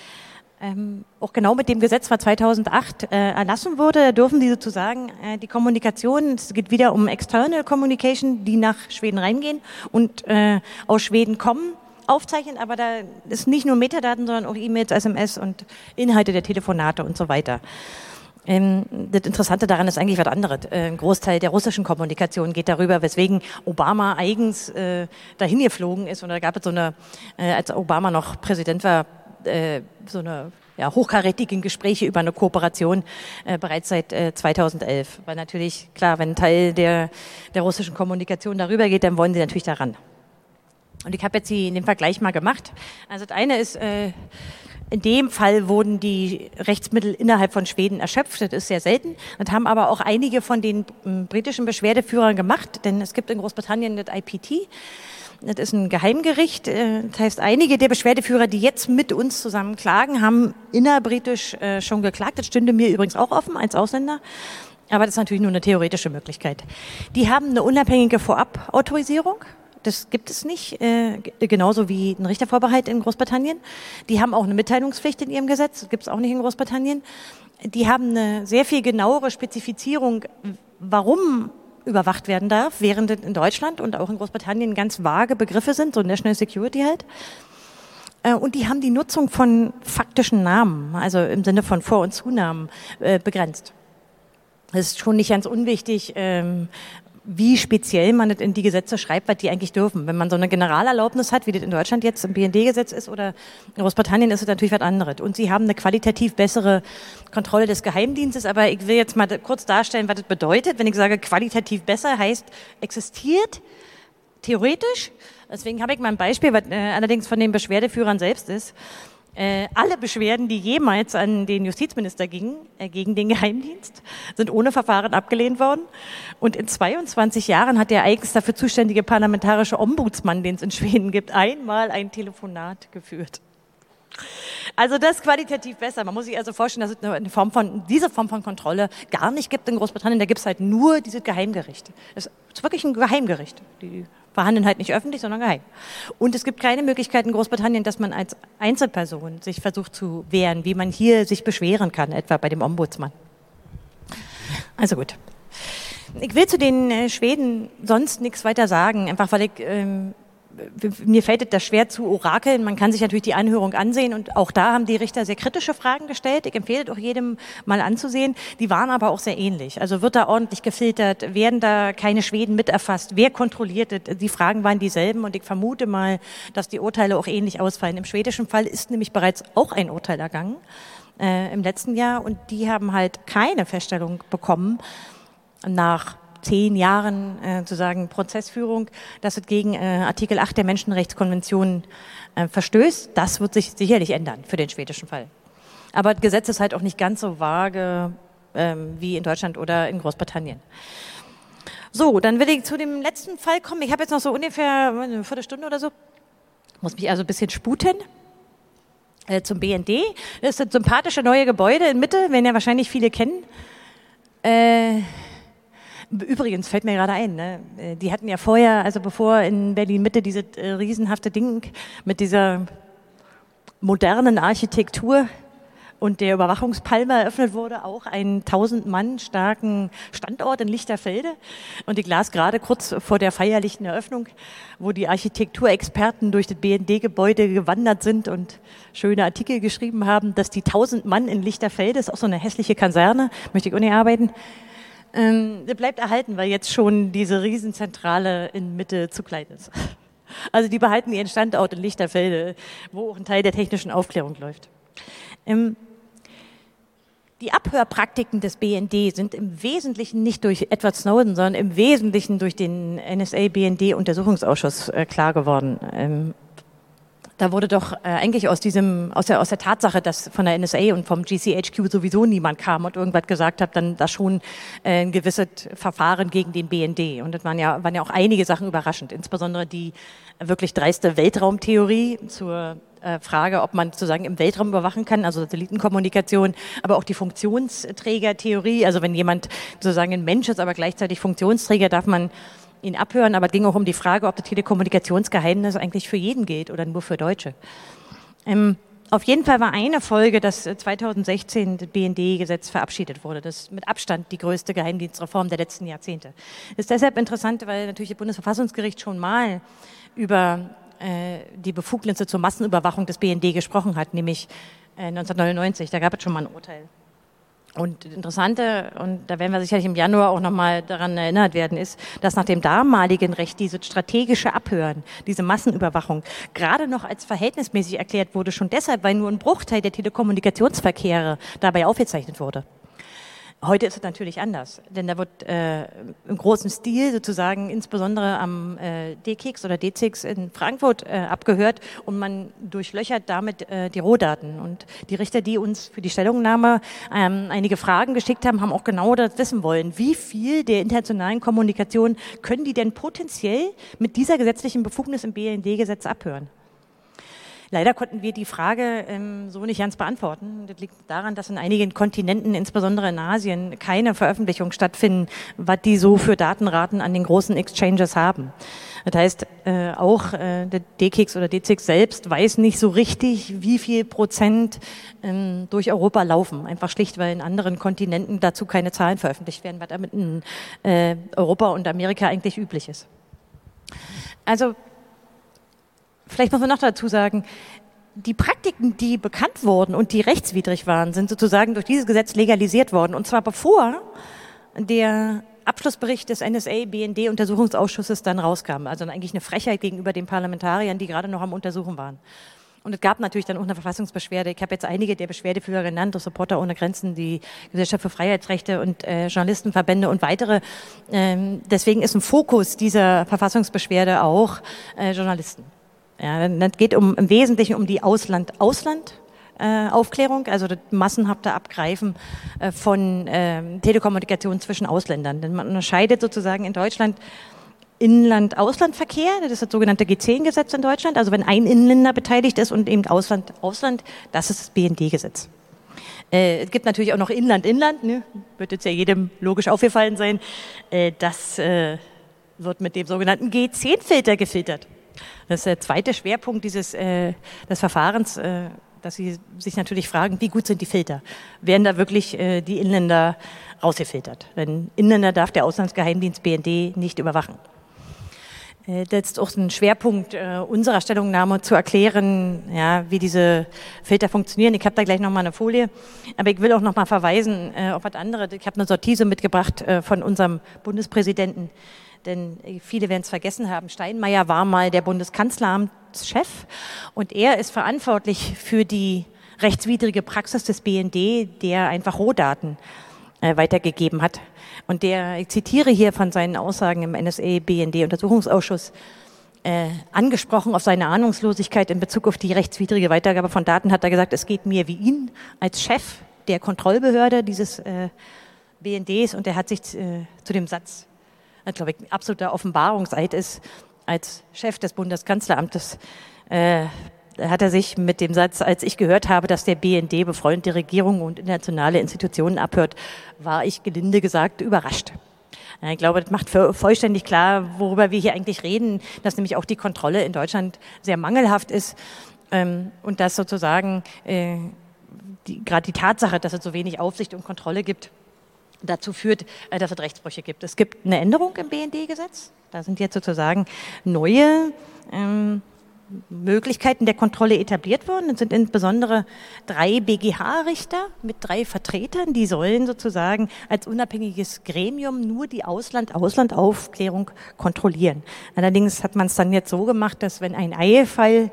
ähm, auch genau mit dem Gesetz, was zweitausendacht äh, erlassen wurde, da dürfen die sozusagen äh, die Kommunikation, es geht wieder um External Communication, die nach Schweden reingehen und äh, aus Schweden kommen, aufzeichnen, aber da ist nicht nur Metadaten, sondern auch E-Mails, S M S und Inhalte der Telefonate und so weiter. Ähm, das Interessante daran ist eigentlich was anderes. Äh, ein Großteil der russischen Kommunikation geht darüber, weswegen Obama eigens äh, dahin geflogen ist. Und da gab es so eine, äh, als Obama noch Präsident war, äh, so eine ja, hochkarätigen Gespräche über eine Kooperation äh, bereits seit äh, zweitausendelf. Weil natürlich, klar, wenn ein Teil der, der russischen Kommunikation darüber geht, dann wollen sie natürlich daran. Und ich habe jetzt die, den Vergleich mal gemacht. Also das eine ist... Äh, In dem Fall wurden die Rechtsmittel innerhalb von Schweden erschöpft. Das ist sehr selten. Das haben aber auch einige von den britischen Beschwerdeführern gemacht, denn es gibt in Großbritannien das I P T. Das ist ein Geheimgericht. Das heißt, einige der Beschwerdeführer, die jetzt mit uns zusammen klagen, haben innerbritisch schon geklagt. Das stünde mir übrigens auch offen als Ausländer. Aber das ist natürlich nur eine theoretische Möglichkeit. Die haben eine unabhängige Vorabautorisierung. Das gibt es nicht, äh, genauso wie ein Richtervorbehalt in Großbritannien. Die haben auch eine Mitteilungspflicht in ihrem Gesetz, das gibt es auch nicht in Großbritannien. Die haben eine sehr viel genauere Spezifizierung, warum überwacht werden darf, während in Deutschland und auch in Großbritannien ganz vage Begriffe sind, so National Security halt. Äh, und die haben die Nutzung von faktischen Namen, also im Sinne von Vor- und Zunamen, äh, begrenzt. Das ist schon nicht ganz unwichtig, ähm, wie speziell man das in die Gesetze schreibt, was die eigentlich dürfen. Wenn man so eine Generalerlaubnis hat, wie das in Deutschland jetzt im B N D-Gesetz ist oder in Großbritannien, ist es natürlich was anderes. Und sie haben eine qualitativ bessere Kontrolle des Geheimdienstes, aber ich will jetzt mal kurz darstellen, was das bedeutet. Wenn ich sage qualitativ besser, heißt existiert theoretisch. Deswegen habe ich mal ein Beispiel, was äh, allerdings von den Beschwerdeführern selbst ist. Äh, alle Beschwerden, die jemals an den Justizminister gingen, äh, gegen den Geheimdienst, sind ohne Verfahren abgelehnt worden. Und in zweiundzwanzig Jahren hat der eigens dafür zuständige parlamentarische Ombudsmann, den es in Schweden gibt, einmal ein Telefonat geführt. Also das ist qualitativ besser. Man muss sich also vorstellen, dass es eine Form von, diese Form von Kontrolle gar nicht gibt in Großbritannien. Da gibt es halt nur diese Geheimgerichte. Das ist wirklich ein Geheimgericht. Die verhandeln halt nicht öffentlich, sondern geheim. Und es gibt keine Möglichkeit in Großbritannien, dass man als Einzelperson sich versucht zu wehren, wie man hier sich beschweren kann, etwa bei dem Ombudsmann. Also gut. Ich will zu den äh, Schweden sonst nichts weiter sagen, einfach weil ich... Ähm, mir fällt das schwer zu orakeln. Man kann sich natürlich die Anhörung ansehen und auch da haben die Richter sehr kritische Fragen gestellt. Ich empfehle es auch jedem mal anzusehen. Die waren aber auch sehr ähnlich. Also wird da ordentlich gefiltert? Werden da keine Schweden mit erfasst? Wer kontrolliert es? Die Fragen waren dieselben und ich vermute mal, dass die Urteile auch ähnlich ausfallen. Im schwedischen Fall ist nämlich bereits auch ein Urteil ergangen äh, im letzten Jahr und die haben halt keine Feststellung bekommen nach zehn Jahren äh, sozusagen Prozessführung, dass es gegen äh, Artikel acht der Menschenrechtskonvention äh, verstößt. Das wird sich sicherlich ändern für den schwedischen Fall. Aber das Gesetz ist halt auch nicht ganz so vage ähm, wie in Deutschland oder in Großbritannien. So, dann will ich zu dem letzten Fall kommen. Ich habe jetzt noch so ungefähr eine Viertelstunde oder so. Muss mich also ein bisschen sputen. Äh, zum B N D. Das ist das sympathische neue Gebäude in Mitte, werden ja wahrscheinlich viele kennen. Äh... Übrigens fällt mir gerade ein, ne? Die hatten ja vorher, also bevor in Berlin-Mitte dieses äh, riesenhafte Ding mit dieser modernen Architektur und der Überwachungspalme eröffnet wurde, auch einen tausend Mann starken Standort in Lichterfelde. Und ich las gerade kurz vor der feierlichen Eröffnung, wo die Architekturexperten durch das B N D-Gebäude gewandert sind und schöne Artikel geschrieben haben, dass die tausend Mann in Lichterfelde, ist auch so eine hässliche Kaserne, möchte ich auch nicht arbeiten, Ähm, das bleibt erhalten, weil jetzt schon diese Riesenzentrale in Mitte zu klein ist. Also die behalten ihren Standort in Lichterfelde, wo auch ein Teil der technischen Aufklärung läuft. Ähm, die Abhörpraktiken des B N D sind im Wesentlichen nicht durch Edward Snowden, sondern im Wesentlichen durch den N S A-B N D-Untersuchungsausschuss äh, klar geworden. Ähm, Da wurde doch äh, eigentlich aus diesem, aus der, aus der Tatsache, dass von der N S A und vom G C H Q sowieso niemand kam und irgendwas gesagt hat, dann da schon äh, ein gewisses Verfahren gegen den B N D. Und das waren ja, waren ja auch einige Sachen überraschend, insbesondere die wirklich dreiste Weltraumtheorie zur äh, Frage, ob man sozusagen im Weltraum überwachen kann, also Satellitenkommunikation, aber auch die Funktionsträgertheorie, also wenn jemand sozusagen ein Mensch ist, aber gleichzeitig Funktionsträger, darf man ihn abhören, aber es ging auch um die Frage, ob das Telekommunikationsgeheimnis eigentlich für jeden gilt oder nur für Deutsche. Ähm, auf jeden Fall war eine Folge, dass zweitausendsechzehn das B N D-Gesetz verabschiedet wurde. Das ist mit Abstand die größte Geheimdienstreform der letzten Jahrzehnte. Das ist deshalb interessant, weil natürlich das Bundesverfassungsgericht schon mal über äh, die Befugnisse zur Massenüberwachung des B N D gesprochen hat, nämlich äh, neunzehnhundertneunundneunzig. Da gab es schon mal ein Urteil. Und das Interessante, und da werden wir sicherlich im Januar auch nochmal daran erinnert werden, ist, dass nach dem damaligen Recht dieses strategische Abhören, diese Massenüberwachung, gerade noch als verhältnismäßig erklärt wurde, schon deshalb, weil nur ein Bruchteil der Telekommunikationsverkehre dabei aufgezeichnet wurde. Heute ist es natürlich anders, denn da wird äh, im großen Stil sozusagen insbesondere am äh, D K I X oder D Z I X in Frankfurt äh, abgehört und man durchlöchert damit äh, die Rohdaten. Und die Richter, die uns für die Stellungnahme ähm, einige Fragen geschickt haben, haben auch genau das wissen wollen. Wie viel der internationalen Kommunikation können die denn potenziell mit dieser gesetzlichen Befugnis im B N D-Gesetz abhören? Leider konnten wir die Frage ähm, so nicht ganz beantworten. Das liegt daran, dass in einigen Kontinenten, insbesondere in Asien, keine Veröffentlichungen stattfinden, was die so für Datenraten an den großen Exchanges haben. Das heißt, äh, auch äh, der D K I X oder D Z I X selbst weiß nicht so richtig, wie viel Prozent ähm, durch Europa laufen. Einfach schlicht, weil in anderen Kontinenten dazu keine Zahlen veröffentlicht werden, was damit in äh, Europa und Amerika eigentlich üblich ist. Also, vielleicht muss man noch dazu sagen, die Praktiken, die bekannt wurden und die rechtswidrig waren, sind sozusagen durch dieses Gesetz legalisiert worden. Und zwar bevor der Abschlussbericht des N S A-B N D-Untersuchungsausschusses dann rauskam. Also eigentlich eine Frechheit gegenüber den Parlamentariern, die gerade noch am Untersuchen waren. Und es gab natürlich dann auch eine Verfassungsbeschwerde. Ich habe jetzt einige der Beschwerdeführer genannt, das Reporter ohne Grenzen, die Gesellschaft für Freiheitsrechte und äh, Journalistenverbände und weitere. Ähm, deswegen ist ein Fokus dieser Verfassungsbeschwerde auch äh, Journalisten. Ja, das geht um, im Wesentlichen um die Ausland-Ausland äh, Aufklärung, also das massenhafte Abgreifen äh, von äh, Telekommunikation zwischen Ausländern. Denn man unterscheidet sozusagen in Deutschland Inland-Ausland-Verkehr, das ist das sogenannte G zehn Gesetz in Deutschland, also wenn ein Inländer beteiligt ist und eben Ausland, Ausland, das ist das B N D-Gesetz. Äh, es gibt natürlich auch noch Inland-Inland, ne? Wird jetzt ja jedem logisch aufgefallen sein, äh, das äh, wird mit dem sogenannten G zehn Filter gefiltert. Das ist der zweite Schwerpunkt dieses äh, des Verfahrens, äh, dass Sie sich natürlich fragen, wie gut sind die Filter? Werden da wirklich äh, die Inländer rausgefiltert? Denn Inländer darf der Auslandsgeheimdienst B N D nicht überwachen. Das ist auch ein Schwerpunkt äh, unserer Stellungnahme, zu erklären, ja, wie diese Filter funktionieren. Ich habe da gleich nochmal eine Folie, aber ich will auch nochmal verweisen äh, auf was anderes. Ich habe eine Sortise mitgebracht äh, von unserem Bundespräsidenten, denn äh, viele werden es vergessen haben. Steinmeier war mal der Bundeskanzleramtschef und er ist verantwortlich für die rechtswidrige Praxis des B N D, der einfach Rohdaten äh, weitergegeben hat. Und der, ich zitiere hier von seinen Aussagen im N S A-B N D-Untersuchungsausschuss, äh, angesprochen auf seine Ahnungslosigkeit in Bezug auf die rechtswidrige Weitergabe von Daten, hat er gesagt, es geht mir wie Ihnen als Chef der Kontrollbehörde dieses äh, B N Ds, und er hat sich äh, zu dem Satz, das glaube ich ein absoluter Offenbarungseid ist, als Chef des Bundeskanzleramtes, äh, hat er sich mit dem Satz, als ich gehört habe, dass der B N D befreundete Regierungen und internationale Institutionen abhört, war ich gelinde gesagt überrascht. Ich glaube, das macht vollständig klar, worüber wir hier eigentlich reden, dass nämlich auch die Kontrolle in Deutschland sehr mangelhaft ist und dass sozusagen die, gerade die Tatsache, dass es so wenig Aufsicht und Kontrolle gibt, dazu führt, dass es Rechtsbrüche gibt. Es gibt eine Änderung im B N D-Gesetz. Da sind jetzt sozusagen neue ähm, Möglichkeiten der Kontrolle etabliert worden. Es sind insbesondere drei B G H-Richter mit drei Vertretern, die sollen sozusagen als unabhängiges Gremium nur die Ausland-Ausland-Aufklärung kontrollieren. Allerdings hat man es dann jetzt so gemacht, dass wenn ein Eilfall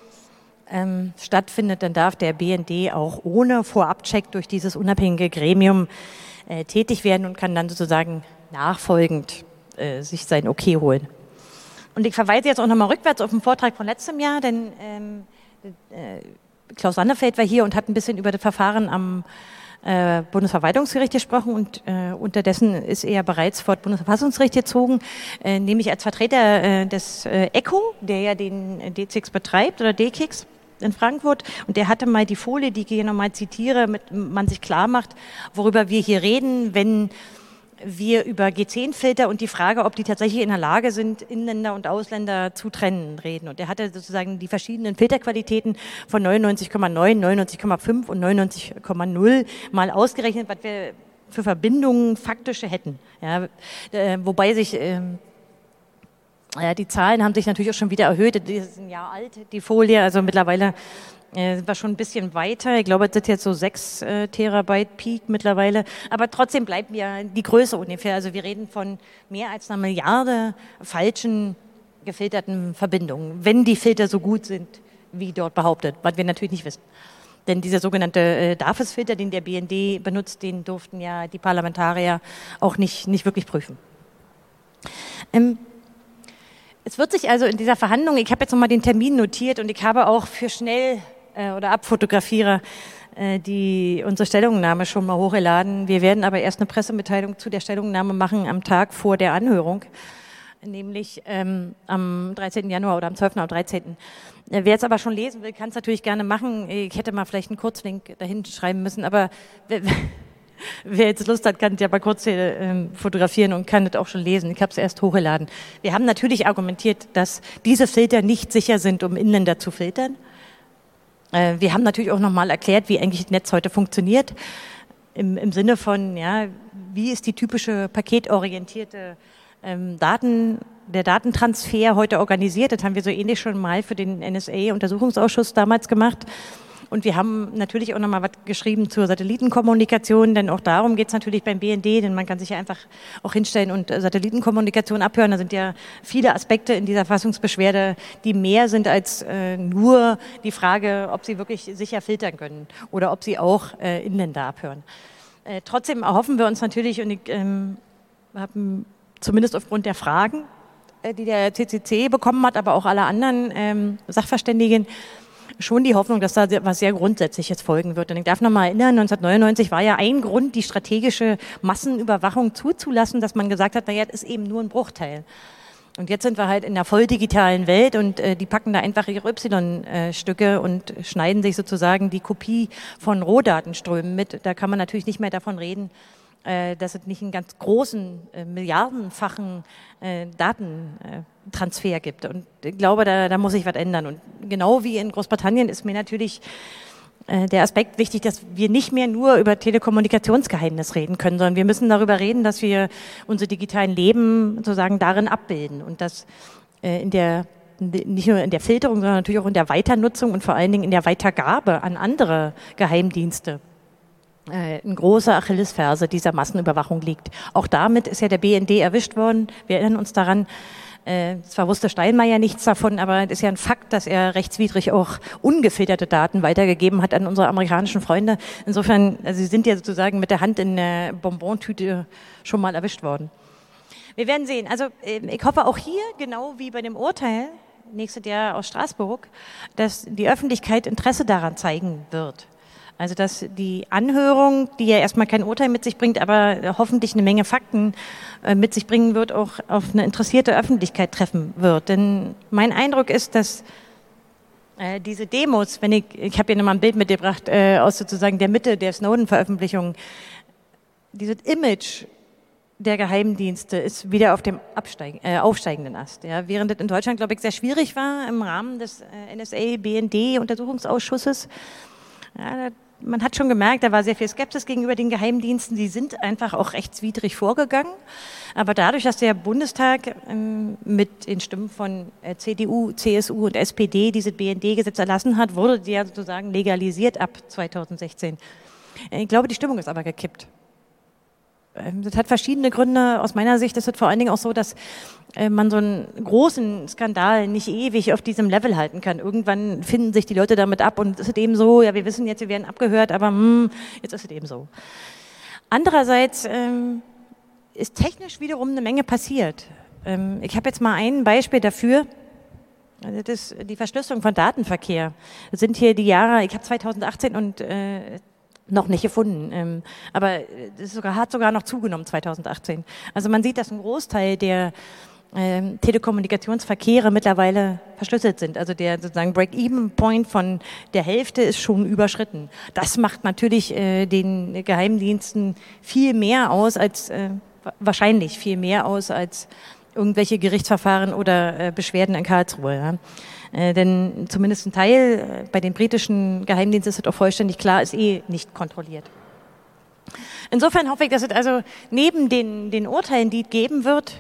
ähm, stattfindet, dann darf der B N D auch ohne Vorabcheck durch dieses unabhängige Gremium äh, tätig werden und kann dann sozusagen nachfolgend äh, sich sein Okay holen. Und ich verweise jetzt auch nochmal rückwärts auf den Vortrag von letztem Jahr, denn ähm, äh, Klaus Sandefeld war hier und hat ein bisschen über das Verfahren am äh, Bundesverwaltungsgericht gesprochen, und äh, unterdessen ist er bereits vor das Bundesverfassungsgericht gezogen, äh, nämlich als Vertreter äh, des äh, ECHO, der ja den D Z I X betreibt, oder D K I X in Frankfurt, und der hatte mal die Folie, die ich hier nochmal zitiere, mit man sich klar macht, worüber wir hier reden, wenn wir über G zehn Filter und die Frage, ob die tatsächlich in der Lage sind, Inländer und Ausländer zu trennen, reden. Und er hatte sozusagen die verschiedenen Filterqualitäten von neunundneunzig Komma neun, neunundneunzig Komma fünf und neunundneunzig Komma null mal ausgerechnet, was wir für Verbindungen faktische hätten. Ja, äh, wobei sich äh, ja, die Zahlen haben sich natürlich auch schon wieder erhöht. Die ist ein Jahr alt, die Folie, also mittlerweile äh, sind wir schon ein bisschen weiter. Ich glaube, es sind jetzt so sechs äh, Terabyte Peak mittlerweile. Aber trotzdem bleibt mir die Größe ungefähr. Also wir reden von mehr als einer Milliarde falschen gefilterten Verbindungen, wenn die Filter so gut sind, wie dort behauptet, was wir natürlich nicht wissen. Denn dieser sogenannte äh, D A F I S-Filter, den der B N D benutzt, den durften ja die Parlamentarier auch nicht, nicht wirklich prüfen. Ähm, Es wird sich also in dieser Verhandlung, ich habe jetzt nochmal den Termin notiert und ich habe auch für Schnell- äh, oder Abfotografierer äh, die unsere Stellungnahme schon mal hochgeladen. Wir werden aber erst eine Pressemitteilung zu der Stellungnahme machen am Tag vor der Anhörung, nämlich ähm, am dreizehnten Januar oder am zwölften oder dreizehnten Äh, wer es aber schon lesen will, kann es natürlich gerne machen. Ich hätte mal vielleicht einen Kurzlink dahin schreiben müssen, aber wer jetzt Lust hat, kann es ja mal kurz hier, äh, fotografieren und kann das auch schon lesen. Ich habe es erst hochgeladen. Wir haben natürlich argumentiert, dass diese Filter nicht sicher sind, um Inländer zu filtern. Äh, wir haben natürlich auch nochmal erklärt, wie eigentlich das Netz heute funktioniert. Im, im Sinne von, ja, wie ist die typische paketorientierte ähm, Daten, der Datentransfer heute organisiert. Das haben wir so ähnlich schon mal für den N S A-Untersuchungsausschuss damals gemacht. Und wir haben natürlich auch nochmal was geschrieben zur Satellitenkommunikation, denn auch darum geht es natürlich beim B N D, denn man kann sich ja einfach auch hinstellen und Satellitenkommunikation abhören. Da sind ja viele Aspekte in dieser Fassungsbeschwerde, die mehr sind als äh, nur die Frage, ob sie wirklich sicher filtern können oder ob sie auch äh, Inländer abhören. Äh, trotzdem erhoffen wir uns natürlich, und ich ähm, habe zumindest aufgrund der Fragen, äh, die der C C C bekommen hat, aber auch alle anderen ähm, Sachverständigen, schon die Hoffnung, dass da was sehr Grundsätzliches folgen wird. Und ich darf noch mal erinnern, neunzehnhundertneunundneunzig war ja ein Grund, die strategische Massenüberwachung zuzulassen, dass man gesagt hat, naja, das ist eben nur ein Bruchteil. Und jetzt sind wir halt in der voll digitalen Welt und äh, die packen da einfach ihre Y-Stücke und schneiden sich sozusagen die Kopie von Rohdatenströmen mit. Da kann man natürlich nicht mehr davon reden, äh, dass es nicht einen ganz großen, äh, milliardenfachen äh, Datentransfer gibt. Und ich glaube, da, da muss sich was ändern. Und genau wie in Großbritannien ist mir natürlich der Aspekt wichtig, dass wir nicht mehr nur über Telekommunikationsgeheimnis reden können, sondern wir müssen darüber reden, dass wir unsere digitalen Leben sozusagen darin abbilden und dass in der, nicht nur in der Filterung, sondern natürlich auch in der Weiternutzung und vor allen Dingen in der Weitergabe an andere Geheimdienste ein großer Achillesferse dieser Massenüberwachung liegt. Auch damit ist ja der B N D erwischt worden. Wir erinnern uns daran, Äh, zwar wusste Steinmeier nichts davon, aber es ist ja ein Fakt, dass er rechtswidrig auch ungefilterte Daten weitergegeben hat an unsere amerikanischen Freunde. Insofern, also sie sind ja sozusagen mit der Hand in der Bonbontüte schon mal erwischt worden. Wir werden sehen. Also äh, ich hoffe auch hier, genau wie bei dem Urteil nächstes Jahr aus Straßburg, dass die Öffentlichkeit Interesse daran zeigen wird. Also dass die Anhörung, die ja erstmal kein Urteil mit sich bringt, aber hoffentlich eine Menge Fakten äh, mit sich bringen wird, auch auf eine interessierte Öffentlichkeit treffen wird. Denn mein Eindruck ist, dass äh, diese Demos, wenn ich, ich habe hier nochmal ein Bild mitgebracht äh, aus sozusagen der Mitte der Snowden-Veröffentlichung, dieses Image der Geheimdienste ist wieder auf dem Absteig, äh, aufsteigenden Ast. Ja. Während es in Deutschland, glaube ich, sehr schwierig war im Rahmen des äh, N S A-B N D-Untersuchungsausschusses, ja, man hat schon gemerkt, da war sehr viel Skepsis gegenüber den Geheimdiensten. Die sind einfach auch rechtswidrig vorgegangen. Aber dadurch, dass der Bundestag ähm, mit den Stimmen von äh, C D U, C S U und S P D dieses B N D-Gesetz erlassen hat, wurde der sozusagen legalisiert ab zweitausendsechzehn. Ich glaube, die Stimmung ist aber gekippt. Ähm, das hat verschiedene Gründe. Aus meiner Sicht ist es vor allen Dingen auch so, dass äh, man so einen großen Skandal nicht ewig auf diesem Level halten kann. Irgendwann finden sich die Leute damit ab und es ist eben so, ja, wir wissen jetzt, wir werden abgehört, aber hm, jetzt ist es eben so. Andererseits ähm, ist technisch wiederum eine Menge passiert. Ähm, ich habe jetzt mal ein Beispiel dafür. Das ist die Verschlüsselung von Datenverkehr. Das sind hier die Jahre, ich habe zweitausendachtzehn und äh, noch nicht gefunden, ähm, aber es sogar, hat sogar noch zugenommen zweitausendachtzehn. Also man sieht, dass ein Großteil der ähm, Telekommunikationsverkehre mittlerweile verschlüsselt sind. Also der sozusagen Break-Even-Point von der Hälfte ist schon überschritten. Das macht natürlich äh, den Geheimdiensten viel mehr aus als, äh, wahrscheinlich viel mehr aus als irgendwelche Gerichtsverfahren oder äh, Beschwerden in Karlsruhe. Ja. Äh, denn zumindest ein Teil, äh, bei den britischen Geheimdiensten ist es auch vollständig klar, ist eh nicht kontrolliert. Insofern hoffe ich, dass es also neben den, den Urteilen, die es geben wird,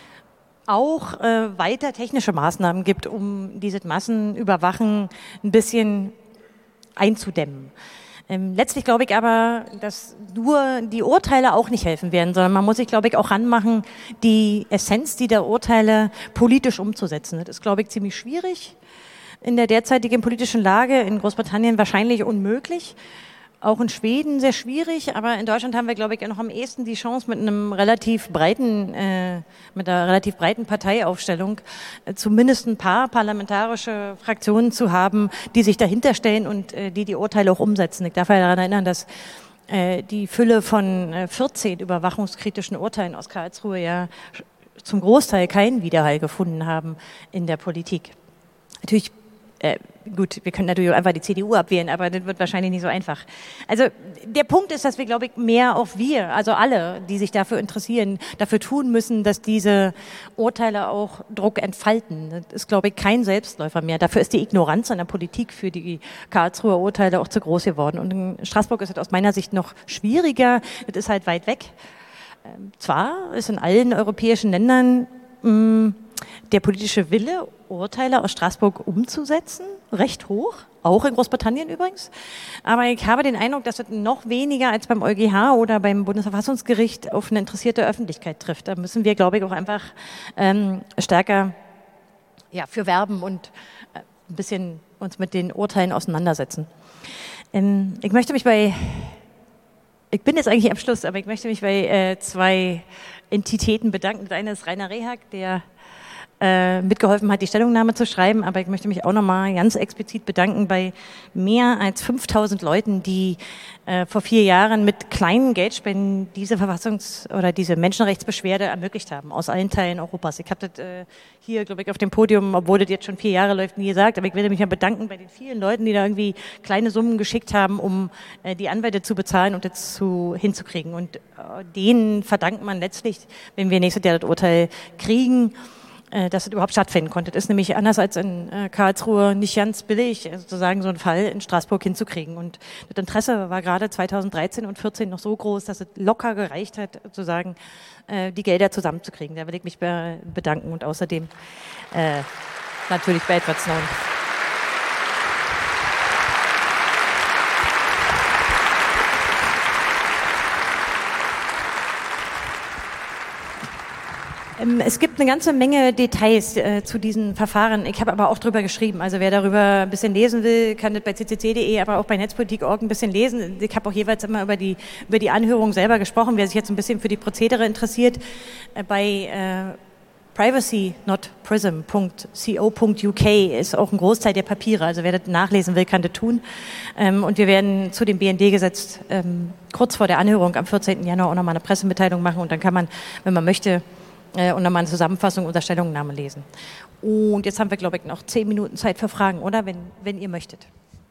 auch äh, weiter technische Maßnahmen gibt, um dieses Massenüberwachen ein bisschen einzudämmen. Ähm, letztlich glaube ich aber, dass nur die Urteile auch nicht helfen werden, sondern man muss sich, glaube ich, auch ranmachen, die Essenz dieser Urteile politisch umzusetzen. Das ist, glaube ich, ziemlich schwierig in der derzeitigen politischen Lage, in Großbritannien wahrscheinlich unmöglich. Auch in Schweden sehr schwierig, aber in Deutschland haben wir, glaube ich, noch am ehesten die Chance, mit einem relativ breiten, äh, mit einer relativ breiten Parteiaufstellung äh, zumindest ein paar parlamentarische Fraktionen zu haben, die sich dahinter stellen und äh, die die Urteile auch umsetzen. Ich darf ja daran erinnern, dass äh, die Fülle von äh, vierzehn überwachungskritischen Urteilen aus Karlsruhe ja zum Großteil keinen Widerhall gefunden haben in der Politik. Natürlich Äh, gut, wir können natürlich einfach die C D U abwählen, aber das wird wahrscheinlich nicht so einfach. Also der Punkt ist, dass wir, glaube ich, mehr auch wir, also alle, die sich dafür interessieren, dafür tun müssen, dass diese Urteile auch Druck entfalten. Das ist, glaube ich, kein Selbstläufer mehr. Dafür ist die Ignoranz an der Politik für die Karlsruher Urteile auch zu groß geworden. Und in Straßburg ist es aus meiner Sicht noch schwieriger. Es ist halt weit weg. Ähm, zwar ist in allen europäischen Ländern mh, der politische Wille, Urteile aus Straßburg umzusetzen, recht hoch, auch in Großbritannien übrigens. Aber ich habe den Eindruck, dass es noch weniger als beim EuGH oder beim Bundesverfassungsgericht auf eine interessierte Öffentlichkeit trifft. Da müssen wir, glaube ich, auch einfach ähm, stärker ja, für werben und äh, ein bisschen uns mit den Urteilen auseinandersetzen. Ähm, ich möchte mich bei, ich bin jetzt eigentlich am Schluss, aber ich möchte mich bei äh, zwei Entitäten bedanken. Das eine ist Rainer Rehag, der äh, mitgeholfen hat, die Stellungnahme zu schreiben. Aber ich möchte mich auch nochmal ganz explizit bedanken bei mehr als fünftausend Leuten, die äh, vor vier Jahren mit kleinen Geldspenden diese Verfassungs- oder diese Menschenrechtsbeschwerde ermöglicht haben, aus allen Teilen Europas. Ich habe das äh, hier, glaube ich, auf dem Podium, obwohl das jetzt schon vier Jahre läuft, nie gesagt, aber ich will mich ja bedanken bei den vielen Leuten, die da irgendwie kleine Summen geschickt haben, um äh, die Anwälte zu bezahlen und das zu, hinzukriegen. Und äh, denen verdankt man letztlich, wenn wir nächstes Jahr das Urteil kriegen, äh, dass es überhaupt stattfinden konnte. Das ist nämlich anders als in äh, Karlsruhe nicht ganz billig, sozusagen so einen Fall in Straßburg hinzukriegen. Und das Interesse war gerade zweitausenddreizehn und vierzehn noch so groß, dass es locker gereicht hat, sozusagen äh, die Gelder zusammenzukriegen. Da will ich mich be- bedanken und außerdem äh, natürlich bei Edward Snowden. Es gibt eine ganze Menge Details äh, zu diesen Verfahren. Ich habe aber auch drüber geschrieben. Also wer darüber ein bisschen lesen will, kann das bei c c c punkt d e, aber auch bei netzpolitik punkt org ein bisschen lesen. Ich habe auch jeweils immer über die, über die Anhörung selber gesprochen. Wer sich jetzt ein bisschen für die Prozedere interessiert, äh, bei äh, privacy not prism punkt co punkt u k ist auch ein Großteil der Papiere. Also wer das nachlesen will, kann das tun. Ähm, und wir werden zu dem B N D-Gesetz ähm, kurz vor der Anhörung am vierzehnten Januar auch nochmal eine Pressemitteilung machen. Und dann kann man, wenn man möchte, und dann mal eine Zusammenfassung unserer Stellungnahme lesen. Und jetzt haben wir, glaube ich, noch zehn Minuten Zeit für Fragen, oder? Wenn, wenn ihr möchtet.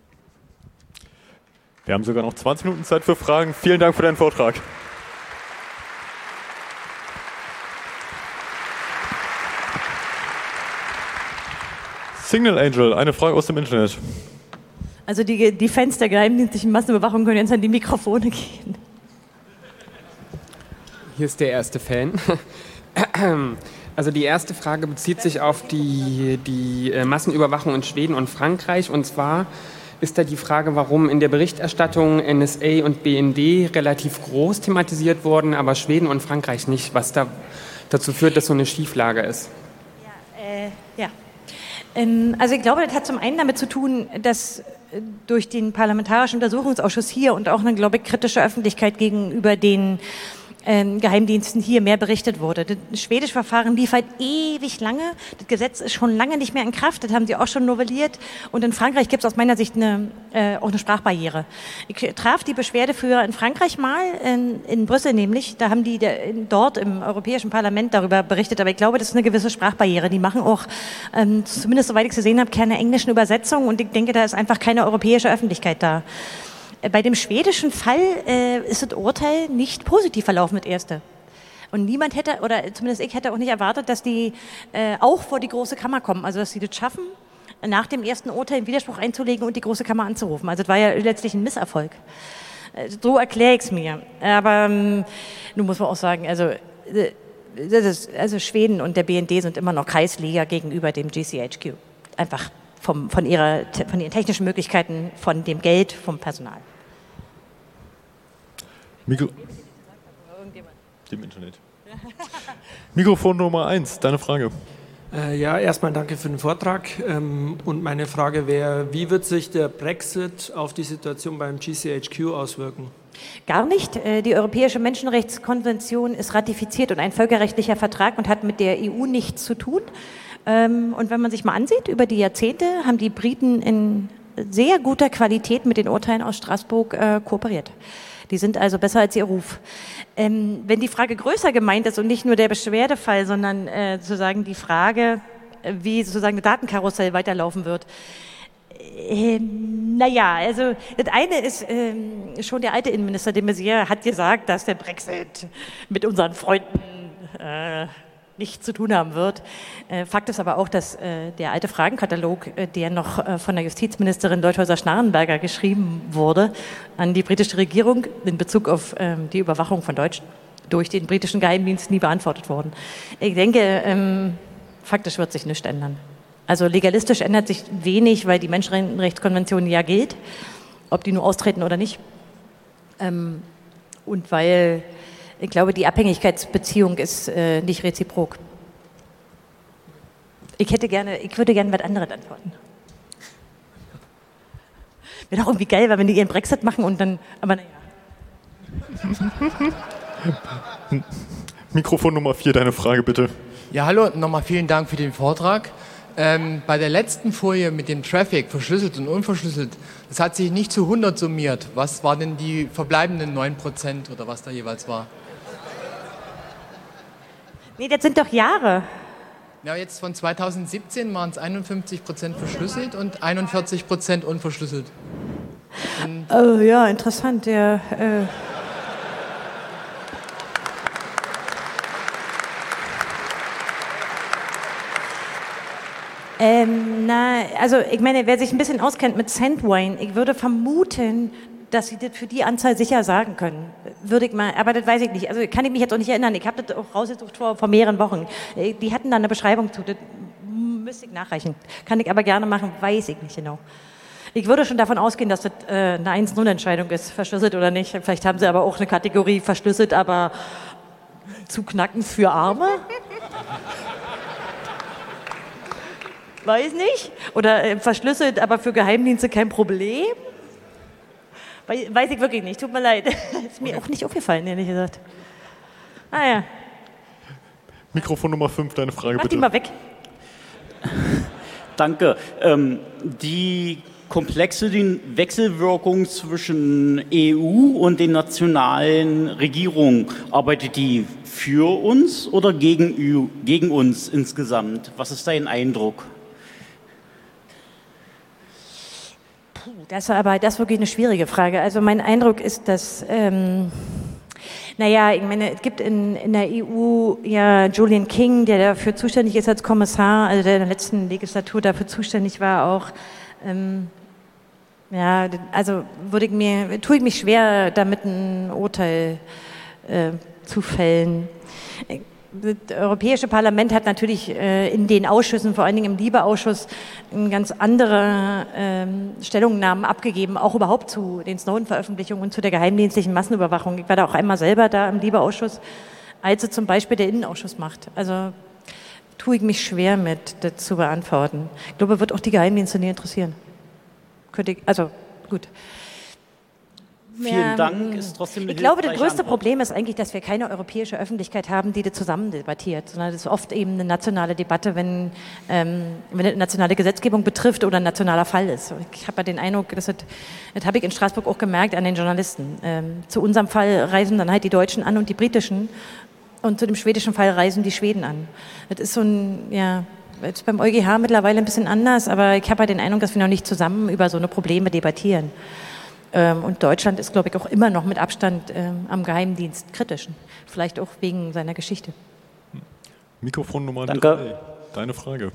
Wir haben sogar noch zwanzig Minuten Zeit für Fragen. Vielen Dank für deinen Vortrag. Signal Angel, eine Frage aus dem Internet. Also die, die Fans der geheimdienstlichen Massenüberwachung können jetzt an die Mikrofone gehen. Hier ist der erste Fan. Also die erste Frage bezieht sich auf die, die Massenüberwachung in Schweden und Frankreich. Und zwar ist da die Frage, warum in der Berichterstattung N S A und B N D relativ groß thematisiert wurden, aber Schweden und Frankreich nicht, was da dazu führt, dass so eine Schieflage ist. Ja, äh, ja. Ähm, also ich glaube, das hat zum einen damit zu tun, dass durch den Parlamentarischen Untersuchungsausschuss hier und auch eine, glaube ich, kritische Öffentlichkeit gegenüber den Ähm, Geheimdiensten hier mehr berichtet wurde. Das schwedische Verfahren lief halt ewig lange. Das Gesetz ist schon lange nicht mehr in Kraft. Das haben sie auch schon novelliert. Und in Frankreich gibt es aus meiner Sicht eine, äh, auch eine Sprachbarriere. Ich traf die Beschwerdeführer in Frankreich mal, in, in Brüssel nämlich. Da haben die der, in, dort im Europäischen Parlament darüber berichtet. Aber ich glaube, das ist eine gewisse Sprachbarriere. Die machen auch, ähm, zumindest soweit ich es gesehen habe, keine englischen Übersetzungen. Und ich denke, da ist einfach keine europäische Öffentlichkeit da. Bei dem schwedischen Fall äh, ist das Urteil nicht positiv verlaufen mit Erste. Und niemand hätte, oder zumindest ich hätte auch nicht erwartet, dass die äh, auch vor die Große Kammer kommen. Also dass sie das schaffen, nach dem ersten Urteil einen Widerspruch einzulegen und die Große Kammer anzurufen. Also das war ja letztlich ein Misserfolg. Äh, so erkläre ich es mir. Aber ähm, nun muss man auch sagen, also, äh, das ist, also Schweden und der B N D sind immer noch Kreisliga gegenüber dem G C H Q. Einfach vom, von, ihrer, von ihren technischen Möglichkeiten, von dem Geld, vom Personal. Mikro Dem Internet. Mikrofon Nummer eins, deine Frage. Äh, ja, erstmal danke für den Vortrag. Ähm, und meine Frage wäre, wie wird sich der Brexit auf die Situation beim G C H Q auswirken? Gar nicht. Die Europäische Menschenrechtskonvention ist ratifiziert und ein völkerrechtlicher Vertrag und hat mit der E U nichts zu tun. Und wenn man sich mal ansieht, über die Jahrzehnte haben die Briten in sehr guter Qualität mit den Urteilen aus Straßburg äh, kooperiert. Die sind also besser als ihr Ruf. Ähm, wenn die Frage größer gemeint ist und nicht nur der Beschwerdefall, sondern äh, sozusagen die Frage, wie sozusagen das Datenkarussell weiterlaufen wird. Ähm, naja, also das eine ist ähm, schon der alte Innenminister de Maizière hat gesagt, dass der Brexit mit unseren Freunden äh, nichts zu tun haben wird. Äh, Fakt ist aber auch, dass äh, der alte Fragenkatalog, äh, der noch äh, von der Justizministerin Leuthäuser-Schnarrenberger geschrieben wurde, an die britische Regierung in Bezug auf ähm, die Überwachung von Deutschen durch den britischen Geheimdienst nie beantwortet worden. Ich denke, ähm, faktisch wird sich nichts ändern. Also legalistisch ändert sich wenig, weil die Menschenrechtskonvention ja gilt, ob die nur austreten oder nicht. Ähm, und weil ich glaube, die Abhängigkeitsbeziehung ist äh, nicht reziprok. Ich hätte gerne, ich würde gerne was anderes antworten. Wäre doch irgendwie geil, weil wenn die ihren Brexit machen und dann, aber naja. Mikrofon Nummer vier, deine Frage bitte. Ja, hallo, nochmal vielen Dank für den Vortrag. Ähm, bei der letzten Folie mit dem Traffic, verschlüsselt und unverschlüsselt, das hat sich nicht zu hundert summiert. Was waren denn die verbleibenden neun Prozent oder was da jeweils war? Nee, das sind doch Jahre. Ja, jetzt von zweitausendsiebzehn waren es einundfünfzig Prozent verschlüsselt und einundvierzig Prozent unverschlüsselt. Und oh, ja, interessant. Ja, äh. Ähm, na, also ich meine, wer sich ein bisschen auskennt mit Sandwine, ich würde vermuten, dass sie das für die Anzahl sicher sagen können. Würde ich mal, aber das weiß ich nicht. Also kann ich mich jetzt auch nicht erinnern. Ich habe das auch rausgesucht vor, vor mehreren Wochen. Die hatten da eine Beschreibung zu. Das müsste ich nachreichen. Kann ich aber gerne machen, weiß ich nicht genau. Ich würde schon davon ausgehen, dass das äh, eine eins null Entscheidung ist, verschlüsselt oder nicht. Vielleicht haben sie aber auch eine Kategorie verschlüsselt, aber zu knacken für Arme. Weiß nicht. Oder äh, verschlüsselt, aber für Geheimdienste kein Problem. Weiß, weiß ich wirklich nicht. Tut mir leid. Ist mir auch nicht aufgefallen, ehrlich gesagt. Ah ja. Mikrofon Nummer fünf, deine Frage Mach bitte. die mal weg. Danke. Ähm, die komplexe Wechselwirkung zwischen E U und den nationalen Regierungen, arbeitet die für uns oder gegen, gegen uns insgesamt? Was ist dein Eindruck? Puh, das ist aber das ist wirklich eine schwierige Frage. Also mein Eindruck ist, dass, ähm, naja, ich meine, es gibt in, in der E U ja Julian King, der dafür zuständig ist als Kommissar, also der in der letzten Legislatur dafür zuständig war auch. Ähm, ja, also würde ich mir, tue ich mich schwer, damit ein Urteil äh, zu fällen. Das Europäische Parlament hat natürlich äh, in den Ausschüssen, vor allen Dingen im LIBE-Ausschuss, ganz andere ähm, Stellungnahmen abgegeben, auch überhaupt zu den Snowden-Veröffentlichungen und zu der geheimdienstlichen Massenüberwachung. Ich war da auch einmal selber da im LIBE-Ausschuss, als es zum Beispiel der Innenausschuss macht. Also tue ich mich schwer mit, das zu beantworten. Ich glaube, wird auch die Geheimdienste nicht interessieren. Könnte ich, also gut. Vielen Ja, Dank, ist trotzdem eine Ich glaube, das hilfreiche größte Antwort. Problem ist eigentlich, dass wir keine europäische Öffentlichkeit haben, die das zusammen debattiert, sondern das ist oft eben eine nationale Debatte, wenn, ähm, wenn es nationale Gesetzgebung betrifft oder ein nationaler Fall ist. Ich habe ja den Eindruck, das, das, das habe ich in Straßburg auch gemerkt an den Journalisten. Ähm, zu unserem Fall reisen dann halt die Deutschen an und die Britischen und zu dem schwedischen Fall reisen die Schweden an. Das ist so ein, ja, jetzt beim E u G H mittlerweile ein bisschen anders, aber ich habe ja den Eindruck, dass wir noch nicht zusammen über so eine Probleme debattieren. Und Deutschland ist, glaube ich, auch immer noch mit Abstand ähm, am Geheimdienst kritischen. Vielleicht auch wegen seiner Geschichte. Mikrofon Nummer Danke. drei. Deine Frage.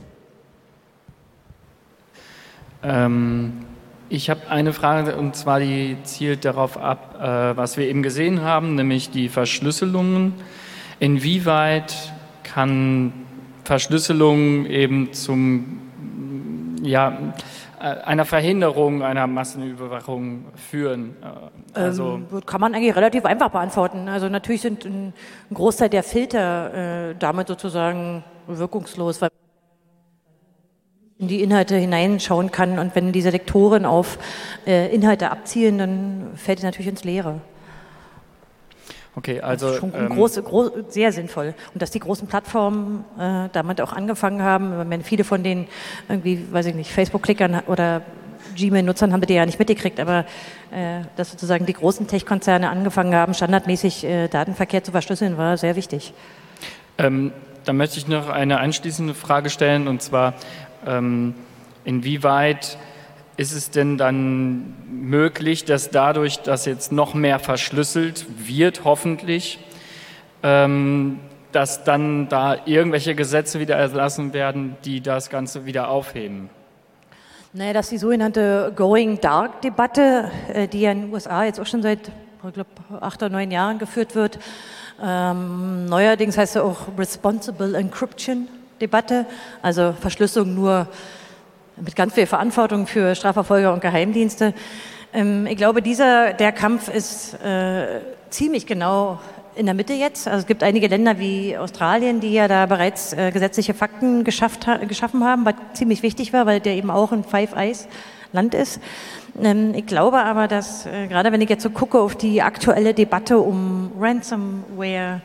Ähm, ich habe eine Frage, und zwar die zielt darauf ab, äh, was wir eben gesehen haben, nämlich die Verschlüsselungen. Inwieweit kann Verschlüsselung eben zum, ja, einer Verhinderung einer Massenüberwachung führen? Also ähm, kann man eigentlich relativ einfach beantworten. Also natürlich sind ein, ein Großteil der Filter äh, damit sozusagen wirkungslos, weil man in die Inhalte hineinschauen kann und wenn diese Lektoren auf äh, Inhalte abzielen, dann fällt es natürlich ins Leere. Okay, also das ist schon ähm, groß, groß, sehr sinnvoll. Und dass die großen Plattformen äh, damit auch angefangen haben, wenn viele von den irgendwie, weiß ich nicht, Facebook-Klickern oder Gmail-Nutzern haben wir die ja nicht mitgekriegt, aber äh, dass sozusagen die großen Tech-Konzerne angefangen haben, standardmäßig äh, Datenverkehr zu verschlüsseln, war sehr wichtig. Ähm, da möchte ich noch eine anschließende Frage stellen, und zwar, ähm, inwieweit ist es denn dann möglich, dass dadurch, dass jetzt noch mehr verschlüsselt wird, hoffentlich, ähm, dass dann da irgendwelche Gesetze wieder erlassen werden, die das Ganze wieder aufheben? Naja, dass die sogenannte Going Dark-Debatte, äh, die ja in den U S A jetzt auch schon seit, ich glaube, acht oder neun Jahren geführt wird, ähm, neuerdings heißt sie auch Responsible Encryption-Debatte, also Verschlüsselung nur mit ganz viel Verantwortung für Strafverfolger und Geheimdienste. Ähm, ich glaube, dieser, der Kampf ist äh, ziemlich genau in der Mitte jetzt. Also es gibt einige Länder wie Australien, die ja da bereits äh, gesetzliche Fakten geschafft ha- geschaffen haben, was ziemlich wichtig war, weil der eben auch ein Five Eyes Land ist. Ähm, ich glaube aber, dass äh, gerade wenn ich jetzt so gucke auf die aktuelle Debatte um Ransomware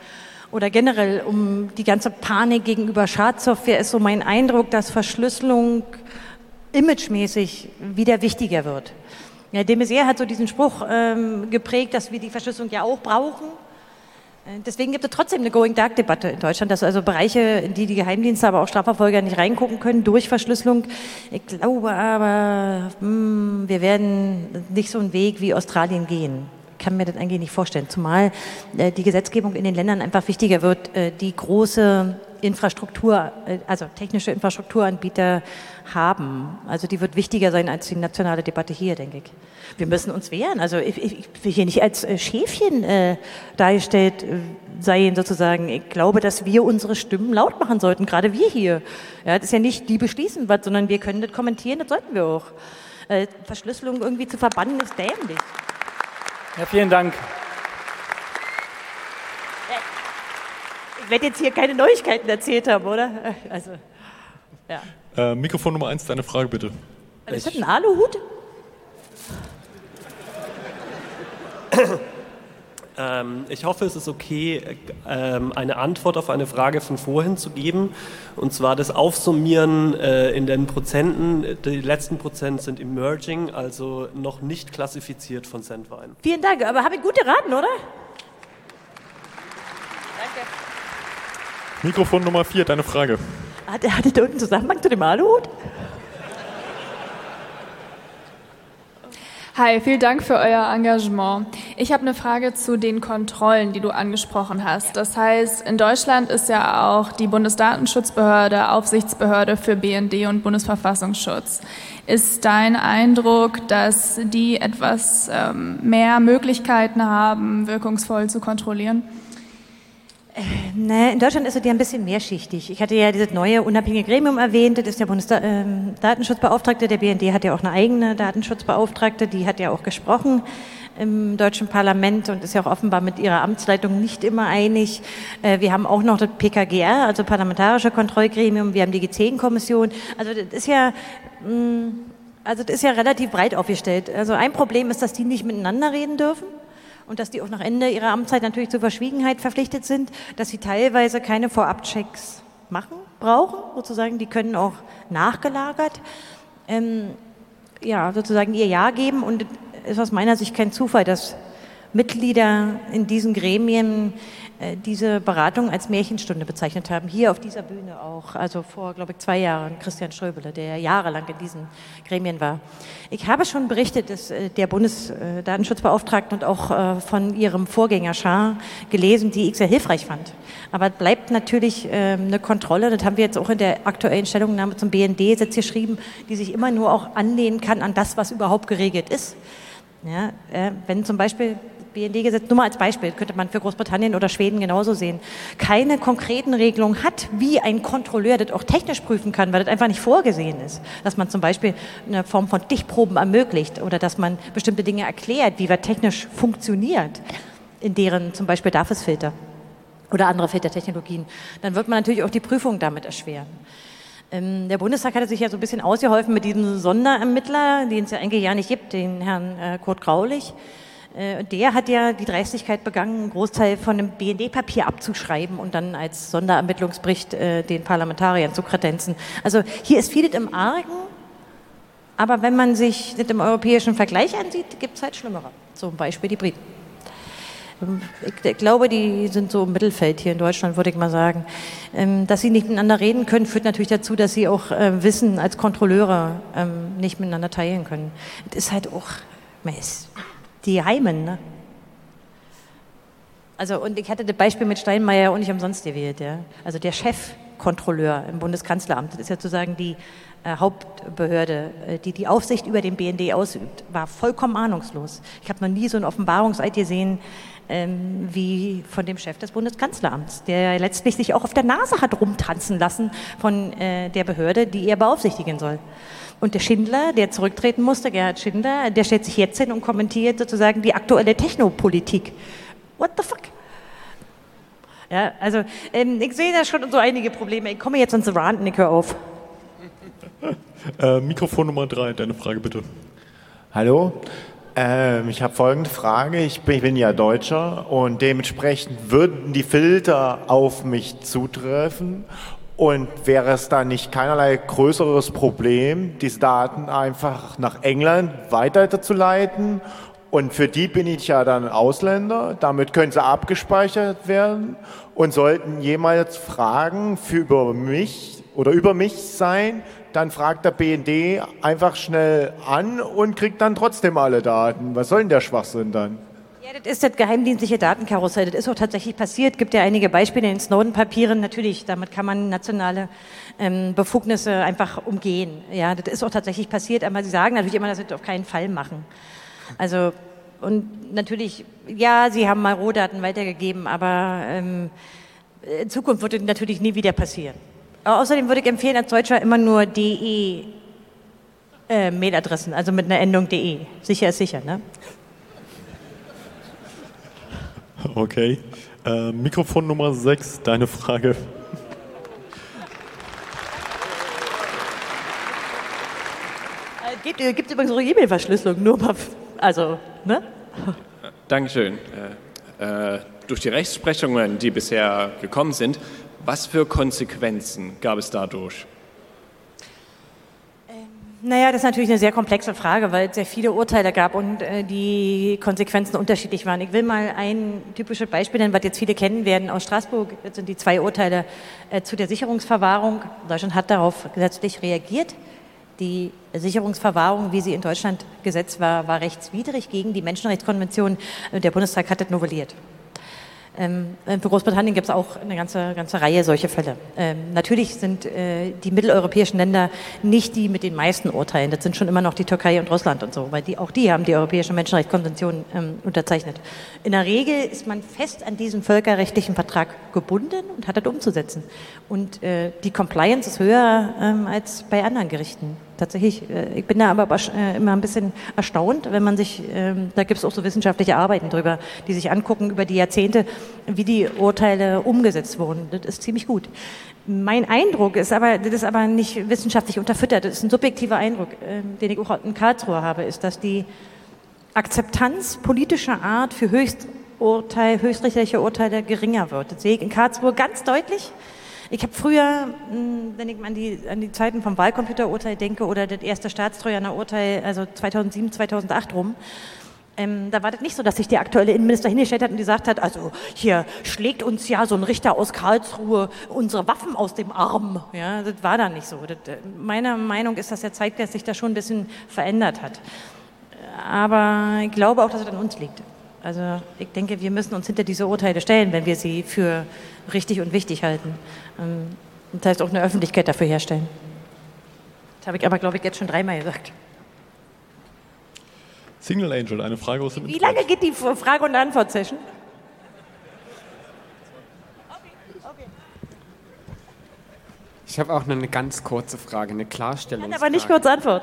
oder generell um die ganze Panik gegenüber Schadsoftware ist so mein Eindruck, dass Verschlüsselung imagemäßig wieder wichtiger wird. Ja, de Maizière hat so diesen Spruch ähm, geprägt, dass wir die Verschlüsselung ja auch brauchen. Äh, deswegen gibt es trotzdem eine Going-Dark-Debatte in Deutschland, dass also Bereiche, in die die Geheimdienste, aber auch Strafverfolger nicht reingucken können durch Verschlüsselung. Ich glaube aber, mh, wir werden nicht so einen Weg wie Australien gehen. Ich kann mir das eigentlich nicht vorstellen, zumal äh, die Gesetzgebung in den Ländern einfach wichtiger wird, äh, die große Infrastruktur, äh, also technische Infrastrukturanbieter haben. Also die wird wichtiger sein als die nationale Debatte hier, denke ich. Wir müssen uns wehren. Also ich, ich, ich will hier nicht als äh, Schäfchen äh, dargestellt äh, sein, sozusagen. Ich glaube, dass wir unsere Stimmen laut machen sollten, gerade wir hier. Ja, das ist ja nicht, die beschließen was, sondern wir können das kommentieren, das sollten wir auch. Äh, Verschlüsselung irgendwie zu verbannen, ist dämlich. Ja, vielen Dank. Ich werde jetzt hier keine Neuigkeiten erzählt haben, oder? Also, ja. Äh, Mikrofon Nummer eins, deine Frage bitte. Ist das ein Aluhut? Ähm, ich hoffe, es ist okay, ähm, eine Antwort auf eine Frage von vorhin zu geben. Und zwar das Aufsummieren äh, in den Prozenten. Die letzten Prozent sind emerging, also noch nicht klassifiziert von Sandvine. Vielen Dank, aber habe ich gut geraten, oder? Danke. Mikrofon Nummer vier, deine Frage. Hat, hat das irgendeinen Zusammenhang zu dem Aluhut? Hi, vielen Dank für euer Engagement. Ich habe eine Frage zu den Kontrollen, die du angesprochen hast. Das heißt, in Deutschland ist ja auch die Bundesdatenschutzbehörde Aufsichtsbehörde für B N D und Bundesverfassungsschutz. Ist dein Eindruck, dass die etwas ähm, mehr Möglichkeiten haben, wirkungsvoll zu kontrollieren? Äh, ne, in Deutschland ist es ja ein bisschen mehrschichtig. Ich hatte ja dieses neue unabhängige Gremium erwähnt, das ist der Bundesdatenschutzbeauftragte, der B N D hat ja auch eine eigene Datenschutzbeauftragte, die hat ja auch gesprochen im deutschen Parlament und ist ja auch offenbar mit ihrer Amtsleitung nicht immer einig. Äh, wir haben auch noch das P K G R, also Parlamentarische Kontrollgremium, wir haben die G zehn Kommission, also das ist ja... Mh, also das ist ja relativ breit aufgestellt. Also ein Problem ist, dass die nicht miteinander reden dürfen. Und dass die auch nach Ende ihrer Amtszeit natürlich zur Verschwiegenheit verpflichtet sind, dass sie teilweise keine Vorabchecks machen, brauchen, sozusagen. Die können auch nachgelagert, ähm, ja, sozusagen ihr Ja geben. Und es ist aus meiner Sicht kein Zufall, dass Mitglieder in diesen Gremien äh, diese Beratung als Märchenstunde bezeichnet haben. Hier auf dieser Bühne auch, also vor, glaube ich, zwei Jahren, Christian Ströbele, der jahrelang in diesen Gremien war. Ich habe schon berichtet, dass äh, der Bundesdatenschutzbeauftragten und auch äh, von ihrem Vorgänger Schar gelesen, die ich sehr hilfreich fand. Aber es bleibt natürlich äh, eine Kontrolle, das haben wir jetzt auch in der aktuellen Stellungnahme zum B N D-Gesetz geschrieben, die sich immer nur auch anlehnen kann an das, was überhaupt geregelt ist. Ja, äh, wenn zum Beispiel B N D-Gesetz, nur mal als Beispiel, könnte man für Großbritannien oder Schweden genauso sehen, keine konkreten Regelungen hat, wie ein Kontrolleur das auch technisch prüfen kann, weil das einfach nicht vorgesehen ist. Dass man zum Beispiel eine Form von Stichproben ermöglicht oder dass man bestimmte Dinge erklärt, wie was technisch funktioniert, in deren zum Beispiel D A F I-Filter oder andere Filtertechnologien. Dann wird man natürlich auch die Prüfung damit erschweren. Ähm, der Bundestag hatte sich ja so ein bisschen ausgeholfen mit diesem Sonderermittler, den es ja eigentlich ja nicht gibt, den Herrn äh, Kurt Graulich. Äh, der hat ja die Dreistigkeit begangen, einen Großteil von dem B N D-Papier abzuschreiben und dann als Sonderermittlungsbericht äh, den Parlamentariern zu kredenzen. Also hier ist vieles im Argen, aber wenn man sich das im europäischen Vergleich ansieht, gibt es halt Schlimmere. Zum Beispiel die Briten. Ich glaube, die sind so im Mittelfeld hier in Deutschland, würde ich mal sagen. Dass sie nicht miteinander reden können, führt natürlich dazu, dass sie auch Wissen als Kontrolleure nicht miteinander teilen können. Das ist halt auch, man ist die Heimen, ne? Also, und ich hatte das Beispiel mit Steinmeier auch nicht umsonst gewählt, ja. Also der Chefkontrolleur im Bundeskanzleramt, das ist ja sozusagen die äh, Hauptbehörde, äh, die die Aufsicht über den B N D ausübt, war vollkommen ahnungslos. Ich habe noch nie so einen Offenbarungseid gesehen, ähm, wie von dem Chef des Bundeskanzleramts, der letztlich sich auch auf der Nase hat rumtanzen lassen von äh, der Behörde, die er beaufsichtigen soll. Und der Schindler, der zurücktreten musste, Gerhard Schindler, der stellt sich jetzt hin und kommentiert sozusagen die aktuelle Technopolitik. What the fuck? Ja, also ähm, ich sehe da schon so einige Probleme. Ich komme jetzt ins Rand, Nick, hör auf. Äh, Mikrofon Nummer drei, deine Frage bitte. Hallo. Ähm, ich habe folgende Frage. Ich bin, ich bin ja Deutscher und dementsprechend würden die Filter auf mich zutreffen. Und wäre es dann nicht keinerlei größeres Problem, diese Daten einfach nach England weiterzuleiten? Und für die bin ich ja dann Ausländer. Damit können sie abgespeichert werden. Und sollten jemals Fragen für über mich oder über mich sein, dann fragt der B N D einfach schnell an und kriegt dann trotzdem alle Daten. Was soll denn der Schwachsinn dann? Ja, das ist das geheimdienstliche Datenkarussell. Das ist auch tatsächlich passiert. Es gibt ja einige Beispiele in den Snowden-Papieren. Natürlich, damit kann man nationale ähm, Befugnisse einfach umgehen. Ja, das ist auch tatsächlich passiert. Aber Sie sagen natürlich immer, dass Sie das auf keinen Fall machen. Also, und natürlich, ja, Sie haben mal Rohdaten weitergegeben, aber ähm, in Zukunft wird das natürlich nie wieder passieren. Aber außerdem würde ich empfehlen, als Deutscher immer nur de äh, Mailadressen, also mit einer Endung de. Sicher ist sicher, ne? Okay. Äh, Mikrofon Nummer sechs, deine Frage. Gibt, gibt übrigens eure E-Mail-Verschlüsselung, nur mal, also, ne? Dankeschön. Äh, äh, durch die Rechtsprechungen, die bisher gekommen sind, was für Konsequenzen gab es dadurch? Naja, das ist natürlich eine sehr komplexe Frage, weil es sehr viele Urteile gab und äh, die Konsequenzen unterschiedlich waren. Ich will mal ein typisches Beispiel nennen, was jetzt viele kennen werden aus Straßburg. Das sind die zwei Urteile äh, zu der Sicherungsverwahrung. Deutschland hat darauf gesetzlich reagiert. Die Sicherungsverwahrung, wie sie in Deutschland gesetzt war, war rechtswidrig gegen die Menschenrechtskonvention. Der Bundestag hat das novelliert. Ähm, für Großbritannien gibt es auch eine ganze, ganze Reihe solcher Fälle. Ähm, natürlich sind äh, die mitteleuropäischen Länder nicht die mit den meisten Urteilen. Das sind schon immer noch die Türkei und Russland und so, weil die, auch die haben die Europäische Menschenrechtskonvention ähm, unterzeichnet. In der Regel ist man fest an diesen völkerrechtlichen Vertrag gebunden und hat das umzusetzen. Und äh, die Compliance ist höher ähm, als bei anderen Gerichten. Tatsächlich. Ich bin da aber immer ein bisschen erstaunt, wenn man sich, da gibt es auch so wissenschaftliche Arbeiten drüber, die sich angucken über die Jahrzehnte, wie die Urteile umgesetzt wurden. Das ist ziemlich gut. Mein Eindruck ist aber, das ist aber nicht wissenschaftlich unterfüttert, das ist ein subjektiver Eindruck, den ich auch in Karlsruhe habe, ist, dass die Akzeptanz politischer Art für Höchsturteil, höchstrichterliche Urteile geringer wird. Das sehe ich in Karlsruhe ganz deutlich. Ich habe früher, wenn ich an die, an die Zeiten vom Wahlcomputerurteil denke oder das erste Staatstrojaner Urteil, also zweitausendsieben, zweitausendacht rum, ähm, da war das nicht so, dass sich der aktuelle Innenminister hingestellt hat und gesagt hat, also hier schlägt uns ja so ein Richter aus Karlsruhe unsere Waffen aus dem Arm. Ja, das war da nicht so. Das, meine Meinung ist, dass der Zeitgeist sich da schon ein bisschen verändert hat. Aber ich glaube auch, dass es an uns liegt. Also ich denke, wir müssen uns hinter diese Urteile stellen, wenn wir sie für richtig und wichtig halten. Das heißt auch eine Öffentlichkeit dafür herstellen. Das habe ich aber, glaube ich, jetzt schon dreimal gesagt. Signal Angel, eine Frage aus dem Wie lange geht die Frage- und Antwort-Session? Ich habe auch noch eine ganz kurze Frage, eine Klarstellungsfrage. Kann aber nicht kurz antworten.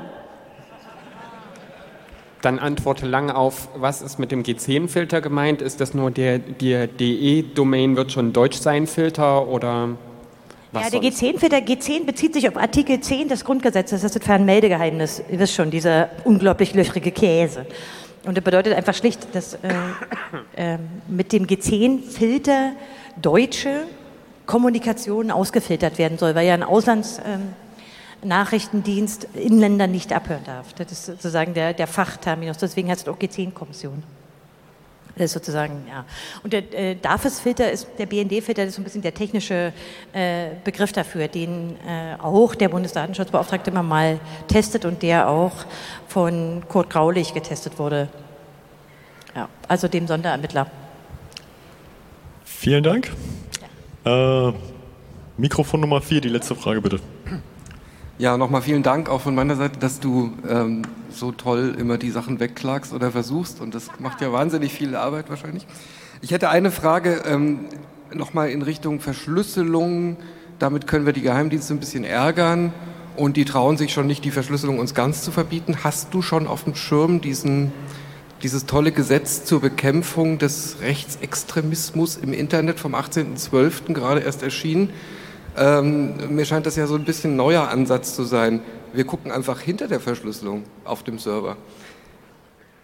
Dann antworte lang auf, was ist mit dem G zehn Filter gemeint? Ist das nur der, der D E-Domain wird schon Deutsch sein Filter oder was? Ja, der G zehn Filter, G zehn bezieht sich auf Artikel zehn des Grundgesetzes, das ist das Fernmeldegeheimnis. Ihr wisst schon, dieser unglaublich löchrige Käse. Und das bedeutet einfach schlicht, dass äh, äh, mit dem G zehn Filter deutsche Kommunikation ausgefiltert werden soll, weil ja ein Auslands... Äh, Nachrichtendienst Inländer nicht abhören darf. Das ist sozusagen der, der Fachterminus. Deswegen heißt es auch G zehn Kommission. Das ist sozusagen, ja. Und der äh, D A F I S-Filter ist, der B N D-Filter, das ist so ein bisschen der technische äh, Begriff dafür, den äh, auch der Bundesdatenschutzbeauftragte immer mal testet und der auch von Kurt Graulich getestet wurde. Ja, also dem Sonderermittler. Vielen Dank. Ja. Äh, Mikrofon Nummer vier, die letzte Frage bitte. Ja, nochmal vielen Dank auch von meiner Seite, dass du ähm, so toll immer die Sachen wegklagst oder versuchst und das macht ja wahnsinnig viel Arbeit wahrscheinlich. Ich hätte eine Frage ähm, nochmal in Richtung Verschlüsselung. Damit können wir die Geheimdienste ein bisschen ärgern und die trauen sich schon nicht, die Verschlüsselung uns ganz zu verbieten. Hast du schon auf dem Schirm diesen, dieses tolle Gesetz zur Bekämpfung des Rechtsextremismus im Internet vom achtzehnten zwölften gerade erst erschienen? Ähm, mir scheint das ja so ein bisschen ein neuer Ansatz zu sein. Wir gucken einfach hinter der Verschlüsselung auf dem Server.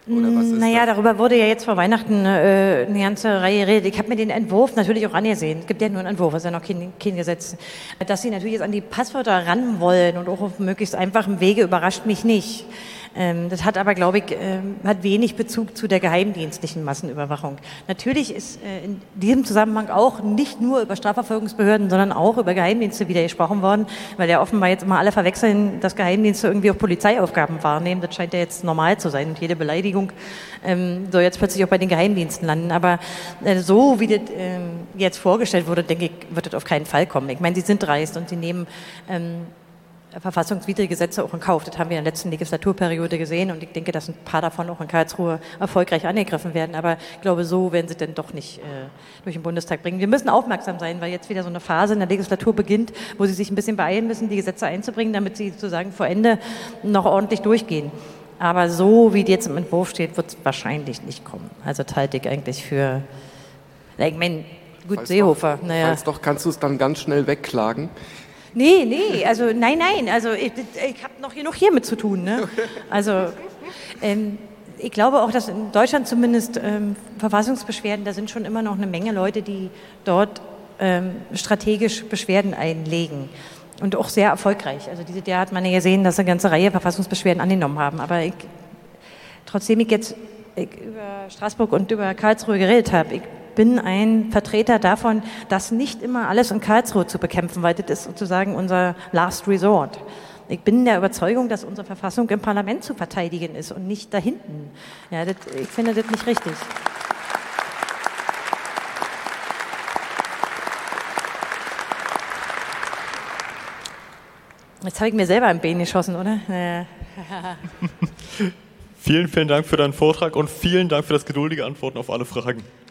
Oder was ist naja, das? darüber wurde ja jetzt vor Weihnachten äh, eine ganze Reihe geredet. Ich habe mir den Entwurf natürlich auch angesehen. Es gibt ja nur einen Entwurf, es ist ja noch kein, kein Gesetz. Dass sie natürlich jetzt an die Passwörter ran wollen und auch auf möglichst einfachem Wege, überrascht mich nicht. Ähm, das hat aber, glaube ich, ähm, hat wenig Bezug zu der geheimdienstlichen Massenüberwachung. Natürlich ist äh, in diesem Zusammenhang auch nicht nur über Strafverfolgungsbehörden, sondern auch über Geheimdienste wieder gesprochen worden, weil ja offenbar jetzt immer alle verwechseln, dass Geheimdienste irgendwie auch Polizeiaufgaben wahrnehmen. Das scheint ja jetzt normal zu sein und jede Beleidigung ähm, soll jetzt plötzlich auch bei den Geheimdiensten landen. Aber äh, so, wie das ähm, jetzt vorgestellt wurde, denke ich, wird das auf keinen Fall kommen. Ich meine, sie sind dreist und sie nehmen ähm, verfassungswidrige Gesetze auch in Kauf. Das haben wir in der letzten Legislaturperiode gesehen und ich denke, dass ein paar davon auch in Karlsruhe erfolgreich angegriffen werden. Aber ich glaube, so werden sie denn doch nicht äh, durch den Bundestag bringen. Wir müssen aufmerksam sein, weil jetzt wieder so eine Phase in der Legislatur beginnt, wo sie sich ein bisschen beeilen müssen, die Gesetze einzubringen, damit sie sozusagen vor Ende noch ordentlich durchgehen. Aber so, wie die jetzt im Entwurf steht, wird es wahrscheinlich nicht kommen. Also das halte ich eigentlich für, ich meine, gut, Falls Seehofer. Doch, naja. Falls doch, kannst du es dann ganz schnell wegklagen. Nee, nee, also nein, nein, also ich, ich habe noch genug hiermit zu tun. Ne? Also ähm, ich glaube auch, dass in Deutschland zumindest ähm, Verfassungsbeschwerden, da sind schon immer noch eine Menge Leute, die dort ähm, strategisch Beschwerden einlegen und auch sehr erfolgreich. Also dieses Jahr hat man ja gesehen, dass eine ganze Reihe Verfassungsbeschwerden angenommen haben, aber ich, trotzdem ich jetzt ich über Straßburg und über Karlsruhe geredet habe, ich bin ein Vertreter davon, dass nicht immer alles in Karlsruhe zu bekämpfen, weil das ist sozusagen unser Last Resort. Ich bin der Überzeugung, dass unsere Verfassung im Parlament zu verteidigen ist und nicht da hinten. Ja, das, ich finde das nicht richtig. Jetzt habe ich mir selber ein Bein geschossen, oder? Ja. Vielen, vielen Dank für deinen Vortrag und vielen Dank für das geduldige Antworten auf alle Fragen.